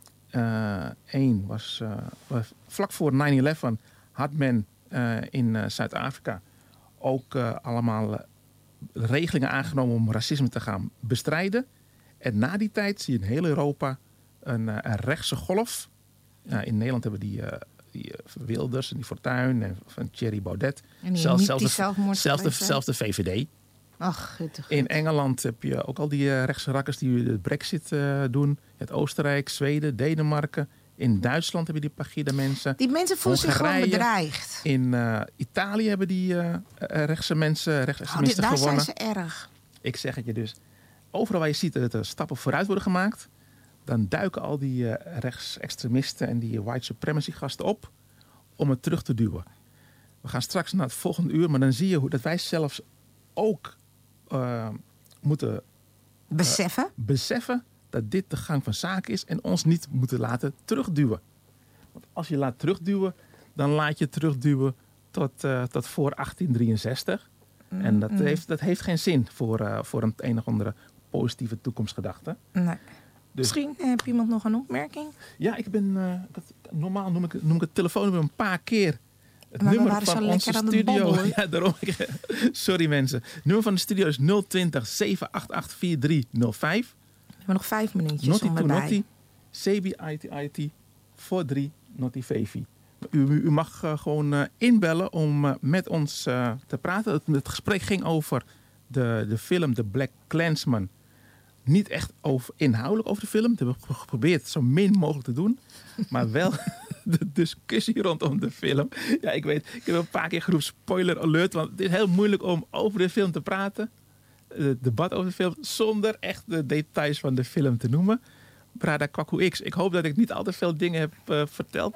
één was, uh, was... Vlak voor nine eleven had men uh, in uh, Zuid-Afrika... ook uh, allemaal uh, regelingen aangenomen om racisme te gaan bestrijden. En na die tijd zie je in heel Europa een, uh, een rechtse golf. Uh, in Nederland hebben die... Uh, Die Wilders en die Fortuyn en van Thierry Baudet. En die zelfs, zelfs, zelfs, zelfs, de, zelfs de V V D. Ach, goed, goed. In Engeland heb je ook al die uh, rechtse rakkers die de Brexit uh, doen. Je hebt Oostenrijk, Zweden, Denemarken. In Duitsland hebben die Pagida mensen. Die mensen voelen zich gewoon bedreigd. In uh, Italië hebben die uh, rechtse mensen, rechtsextremisten oh, daar gewonnen. Daar zijn ze erg. Ik zeg het je dus. Overal waar je ziet dat er stappen vooruit worden gemaakt... dan duiken al die uh, rechtsextremisten en die white supremacy gasten op... om het terug te duwen. We gaan straks naar het volgende uur... maar dan zie je hoe dat wij zelfs ook uh, moeten... Uh, beseffen? beseffen dat dit de gang van zaken is... en ons niet moeten laten terugduwen. Want als je laat terugduwen... dan laat je terugduwen tot, uh, tot voor achttien drieënzestig. Mm, en dat, mm. heeft, dat heeft geen zin voor, uh, voor een, een of andere positieve toekomstgedachte. Nee. Dus, Misschien heb iemand nog een opmerking? Ja, ik ben... Uh, dat, normaal noem ik, noem ik het telefoonnummer een paar keer. Het maar nummer we waren van zo onze lekker studio. aan Ja, daarom. Sorry mensen. Het nummer van de studio is nul twintig, zeven acht acht, vier drie nul vijf. We hebben nog vijf minuutjes Noti om erbij. Noti, C B I T I T, vier drie Noti V V. U, u, u mag uh, gewoon uh, inbellen om uh, met ons uh, te praten. Het, het gesprek ging over de, de film The Black Klansman. Niet echt over, inhoudelijk over de film. Dat hebben we geprobeerd zo min mogelijk te doen. Maar wel de discussie rondom de film. Ja, ik weet, ik heb een paar keer geroepen spoiler alert. Want het is heel moeilijk om over de film te praten. Het debat over de film. Zonder echt de details van de film te noemen. Brada Kwaku X. Ik hoop dat ik niet al te veel dingen heb uh, verteld.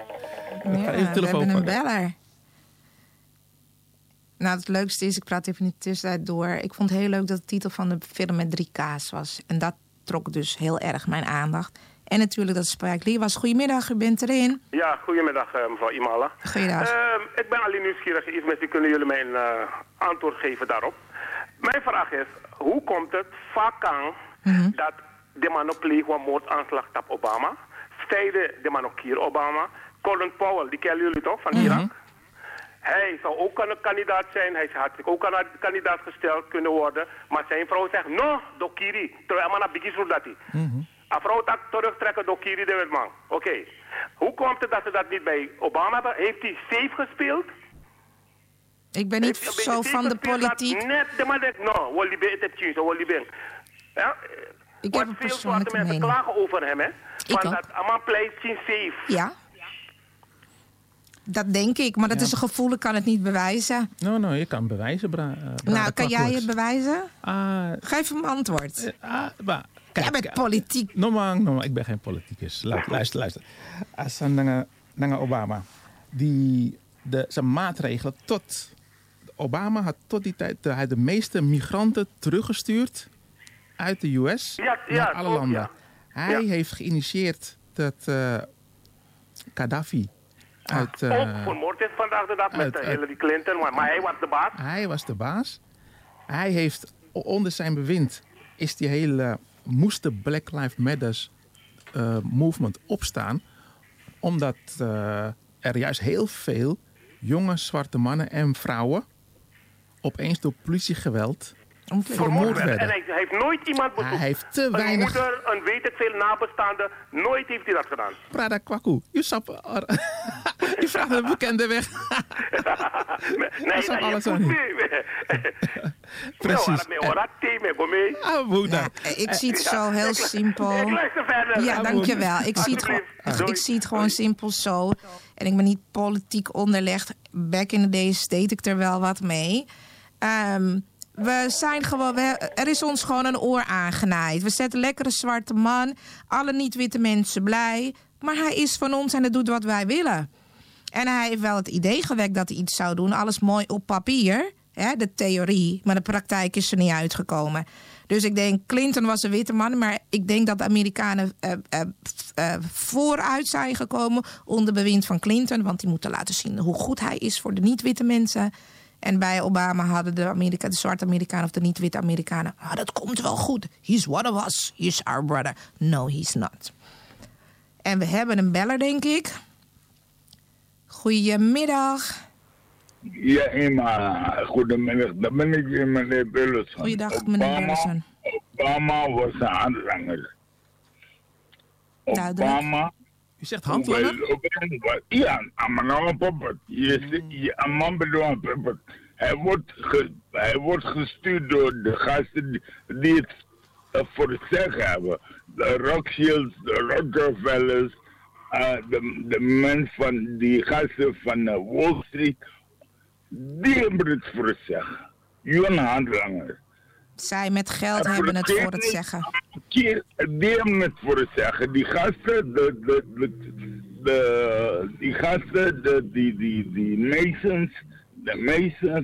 Ja, we hebben een beller. Nou, het leukste is, ik praat even in de tussentijd door. Ik vond het heel leuk dat de titel van de film met drie K's was. En dat trok dus heel erg mijn aandacht. En natuurlijk dat Spike Lee was. Goedemiddag, u bent erin. Ja, goedemiddag uh, mevrouw Imala. Goeiedag. Uh, ik ben alleen nieuwsgierig. Iets misschien kunnen jullie mij een uh, antwoord geven daarop. Mijn vraag is, hoe komt het vaak aan mm-hmm. dat de man op pleegt een moordaanslag op Obama? Zeiden de man ook hier Obama. Colin Powell, die kennen jullie toch, van mm-hmm. Irak? Hij zou ook een kandidaat zijn. Hij had zich ook een kandidaat gesteld kunnen worden. Maar zijn vrouw zegt, no, dokiri. Terwijl man naar biggie dat hij. Een vrouw dat terugtrekken, dokiri de man. Oké. Okay. Hoe komt het dat ze dat niet bij Obama hebben? Heeft hij safe gespeeld? Ik ben niet Heeft, zo van de politiek. Net de man denkt, no, wil je het hebben, wil je ja? Ik heb een veel zwarte mensen mening. klagen over hem, hè? Van dat een man pleit zien safe. Ja. Dat denk ik, maar dat ja. is een gevoel, ik kan het niet bewijzen. Nou, nou, je kan bewijzen. Bra, bra, nou, kan jij het bewijzen? Uh, Geef hem antwoord. Uh, uh, bah, kijk, jij bent politiek. Normaal, normaal, ik ben geen politicus. Luister, luister. luister. Als naar Obama. Die, de, zijn maatregelen tot... Obama had tot die tijd de, de meeste migranten teruggestuurd uit de U S ja, ja, naar alle ook, landen. Ja. Hij ja. heeft geïnitieerd dat uh, Gaddafi... Uit, uh, ook vermoord is vandaag de dag met uit, Hillary Clinton, maar, maar hij was de baas. Hij was de baas. Hij heeft onder zijn bewind is die hele moest de Black Lives Matter uh, movement opstaan, omdat uh, er juist heel veel jonge zwarte mannen en vrouwen opeens door politiegeweld vermoord werden. En hij heeft nooit iemand bezoekt. Hij heeft te een weinig... moeder, een weet ik veel nabestaande, nooit heeft hij dat gedaan. Prada Kwaku, je sap... je vraagt een bekende weg. nee, nee, nee, alles aan niet. Precies. Ja, ik zie het zo heel simpel. Ik luister verder. Ja, dankjewel. Ik zie het gewoon, ik zie het gewoon simpel zo. En ik ben niet politiek onderlegd. Back in the days deed ik er wel wat mee. Um, We zijn gewoon, we, er is ons gewoon een oor aangenaaid. We zetten lekkere zwarte man, alle niet-witte mensen blij. Maar hij is van ons en hij doet wat wij willen. En hij heeft wel het idee gewekt dat hij iets zou doen. Alles mooi op papier, hè, de theorie. Maar de praktijk is er niet uitgekomen. Dus ik denk, Clinton was een witte man, maar ik denk dat de Amerikanen uh, uh, uh, vooruit zijn gekomen onder bewind van Clinton, want die moeten laten zien hoe goed hij is voor de niet-witte mensen. En bij Obama hadden de, Amerika, de zwarte Amerikanen of de niet-witte Amerikanen, ah, dat komt wel goed. He's one of us. He's our brother. No, he's not. En we hebben een beller, denk ik. Goedemiddag. Ja, Emma. Goedemiddag. Dan ben ik weer meneer Burleson. Goeiedag, meneer Burleson. Obama was een aanhanger. Obama... U zegt handlanger? Ja, een puppet. Een man bedoelt een puppet. Hij wordt, ge, hij wordt gestuurd door de gasten die het uh, voor het zeggen hebben. De Rothschilds, de Rockefellers, uh, de, de mensen van die gasten van uh, Wall Street. Die hebben het voor het zeggen. Jullie handlanger. Zij met geld en hebben het voor het zeggen. Die hebben het voor het zeggen. Die gasten, de, de, de, de, die gasten, de, die, die, die Masons, de Masons,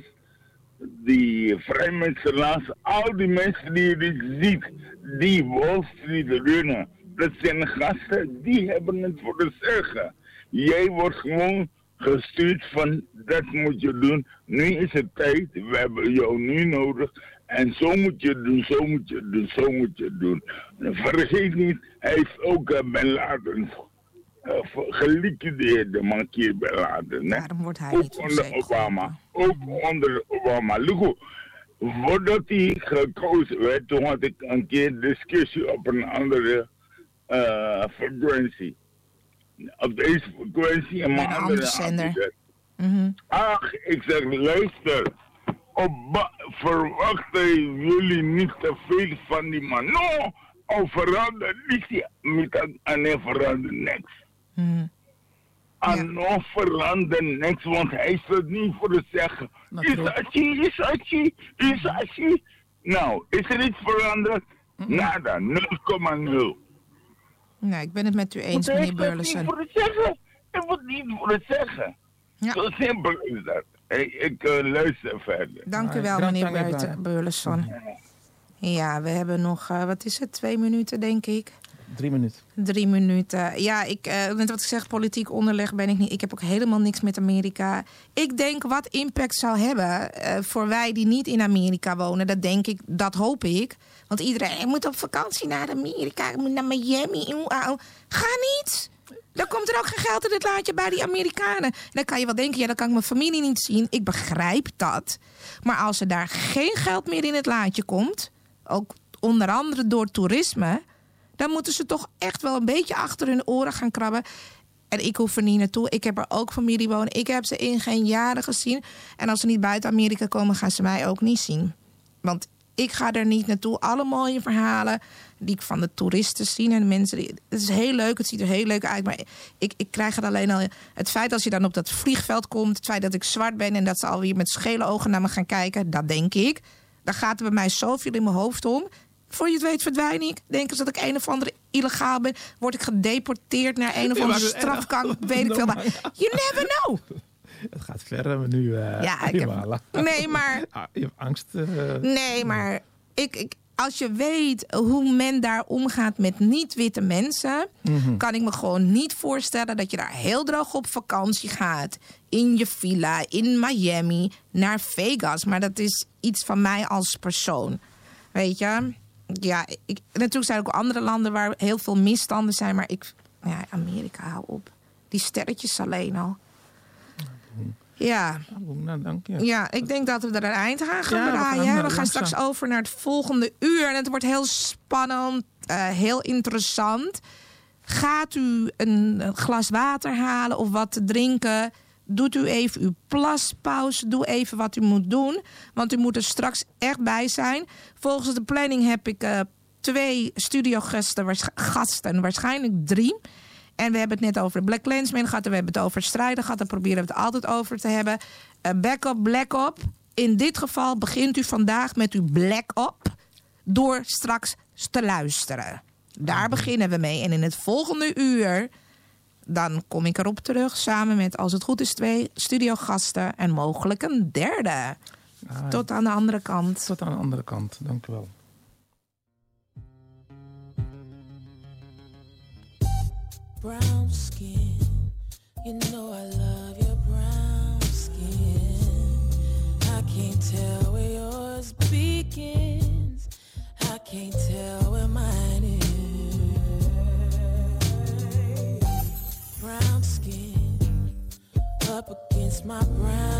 die vrijmetselaars, al die mensen die je dit ziet, die Wall Street runnen, dat zijn gasten, die hebben het voor het zeggen. Jij wordt gewoon gestuurd van, dat moet je doen. Nu is het tijd, we hebben jou nu nodig. En zo moet je doen, zo moet je doen, zo moet je doen. Vergeet niet, hij heeft ook uh, Ben Laden uh, geliquideerd, de mankeer Ben Laden. Daarom wordt hij ook niet onder Obama. Ook onder Obama. Look, voordat hij gekozen werd, toen had ik een keer discussie op een andere uh, frequentie. Op deze frequentie en mijn andere zender. Mm-hmm. Ach, ik zeg, luister. Op, verwachten jullie niet te veel van die man? No, al verander niks met en hij verander niks. Mm. En nog verander niks, want hij is het niet voor te zeggen. Is Achi, is Achi, is Achi. Nou, is er iets veranderd? Mm-hmm. Nada, nul komma nul. Nee, ik ben het met u eens, meneer Burleson. Ik moet niet voor te zeggen. Ik moet niet voor te zeggen. Ja. Zo simpel is dat. Hey, ik uh, luister verder. Dank u wel, meneer Burleson. Ja, we hebben nog, uh, wat is het, twee minuten, denk ik. Drie minuten. Drie minuten. Ja, ik, uh, net wat ik zeg, politiek onderleg ben ik niet. Ik heb ook helemaal niks met Amerika. Ik denk wat impact zou hebben uh, voor wij die niet in Amerika wonen. Dat denk ik, dat hoop ik. Want iedereen moet op vakantie naar Amerika, moet naar Miami. Ga niet! Dan komt er ook geen geld in het laadje bij die Amerikanen. En dan kan je wel denken, ja, dan kan ik mijn familie niet zien. Ik begrijp dat. Maar als er daar geen geld meer in het laadje komt, ook onder andere door toerisme, dan moeten ze toch echt wel een beetje achter hun oren gaan krabben. En ik hoef er niet naartoe. Ik heb er ook familie wonen. Ik heb ze in geen jaren gezien. En als ze niet buiten Amerika komen, gaan ze mij ook niet zien. Want ik ga er niet naartoe. Alle mooie verhalen die ik van de toeristen zie en de mensen. Die, het is heel leuk, het ziet er heel leuk uit. Maar ik, ik krijg het alleen al. Het feit als je dan op dat vliegveld komt, het feit dat ik zwart ben en dat ze alweer met schele ogen naar me gaan kijken, dat denk ik. Dan gaat er bij mij zoveel in mijn hoofd om. Voor je het weet verdwijn ik. Denken ze dat ik een of andere illegaal ben. Word ik gedeporteerd naar een of andere strafkamp. Weet ik veel. Maar you never know. Het gaat verder, maar nu... Uh, ja, ik heb... Nee, maar... Ah, je hebt angst. Uh... Nee, maar... Ik, ik, als je weet hoe men daar omgaat met niet-witte mensen, mm-hmm. kan ik me gewoon niet voorstellen dat je daar heel droog op vakantie gaat. In je villa, in Miami, naar Vegas. Maar dat is iets van mij als persoon. Weet je? Ja, ik, natuurlijk zijn er ook andere landen waar heel veel misstanden zijn. Maar ik... Ja, Amerika, hou op. Die sterretjes alleen al. Ja. Nou, dank je. Ja, ik denk dat we er een eind aan gaan ja, draaien. We gaan, we gaan straks over naar het volgende uur. En het wordt heel spannend, uh, heel interessant. Gaat u een glas water halen of wat te drinken? Doet u even uw plaspauze. Doe even wat u moet doen. Want u moet er straks echt bij zijn. Volgens de planning heb ik uh, twee studiogasten, waarsch- gasten, waarschijnlijk drie. En we hebben het net over de Black Klansman gehad. En we hebben het over strijden gehad. Daar proberen we het altijd over te hebben. Uh, back up, black up. In dit geval begint u vandaag met uw black up. Door straks te luisteren. Daar beginnen we mee. En in het volgende uur, dan kom ik erop terug. Samen met, als het goed is, twee studiogasten. En mogelijk een derde. Ah, tot aan de andere kant. Tot aan de andere kant, dank u wel. brown skin. You know I love your brown skin. I can't tell where yours begins. I can't tell where mine is. Brown skin up against my brown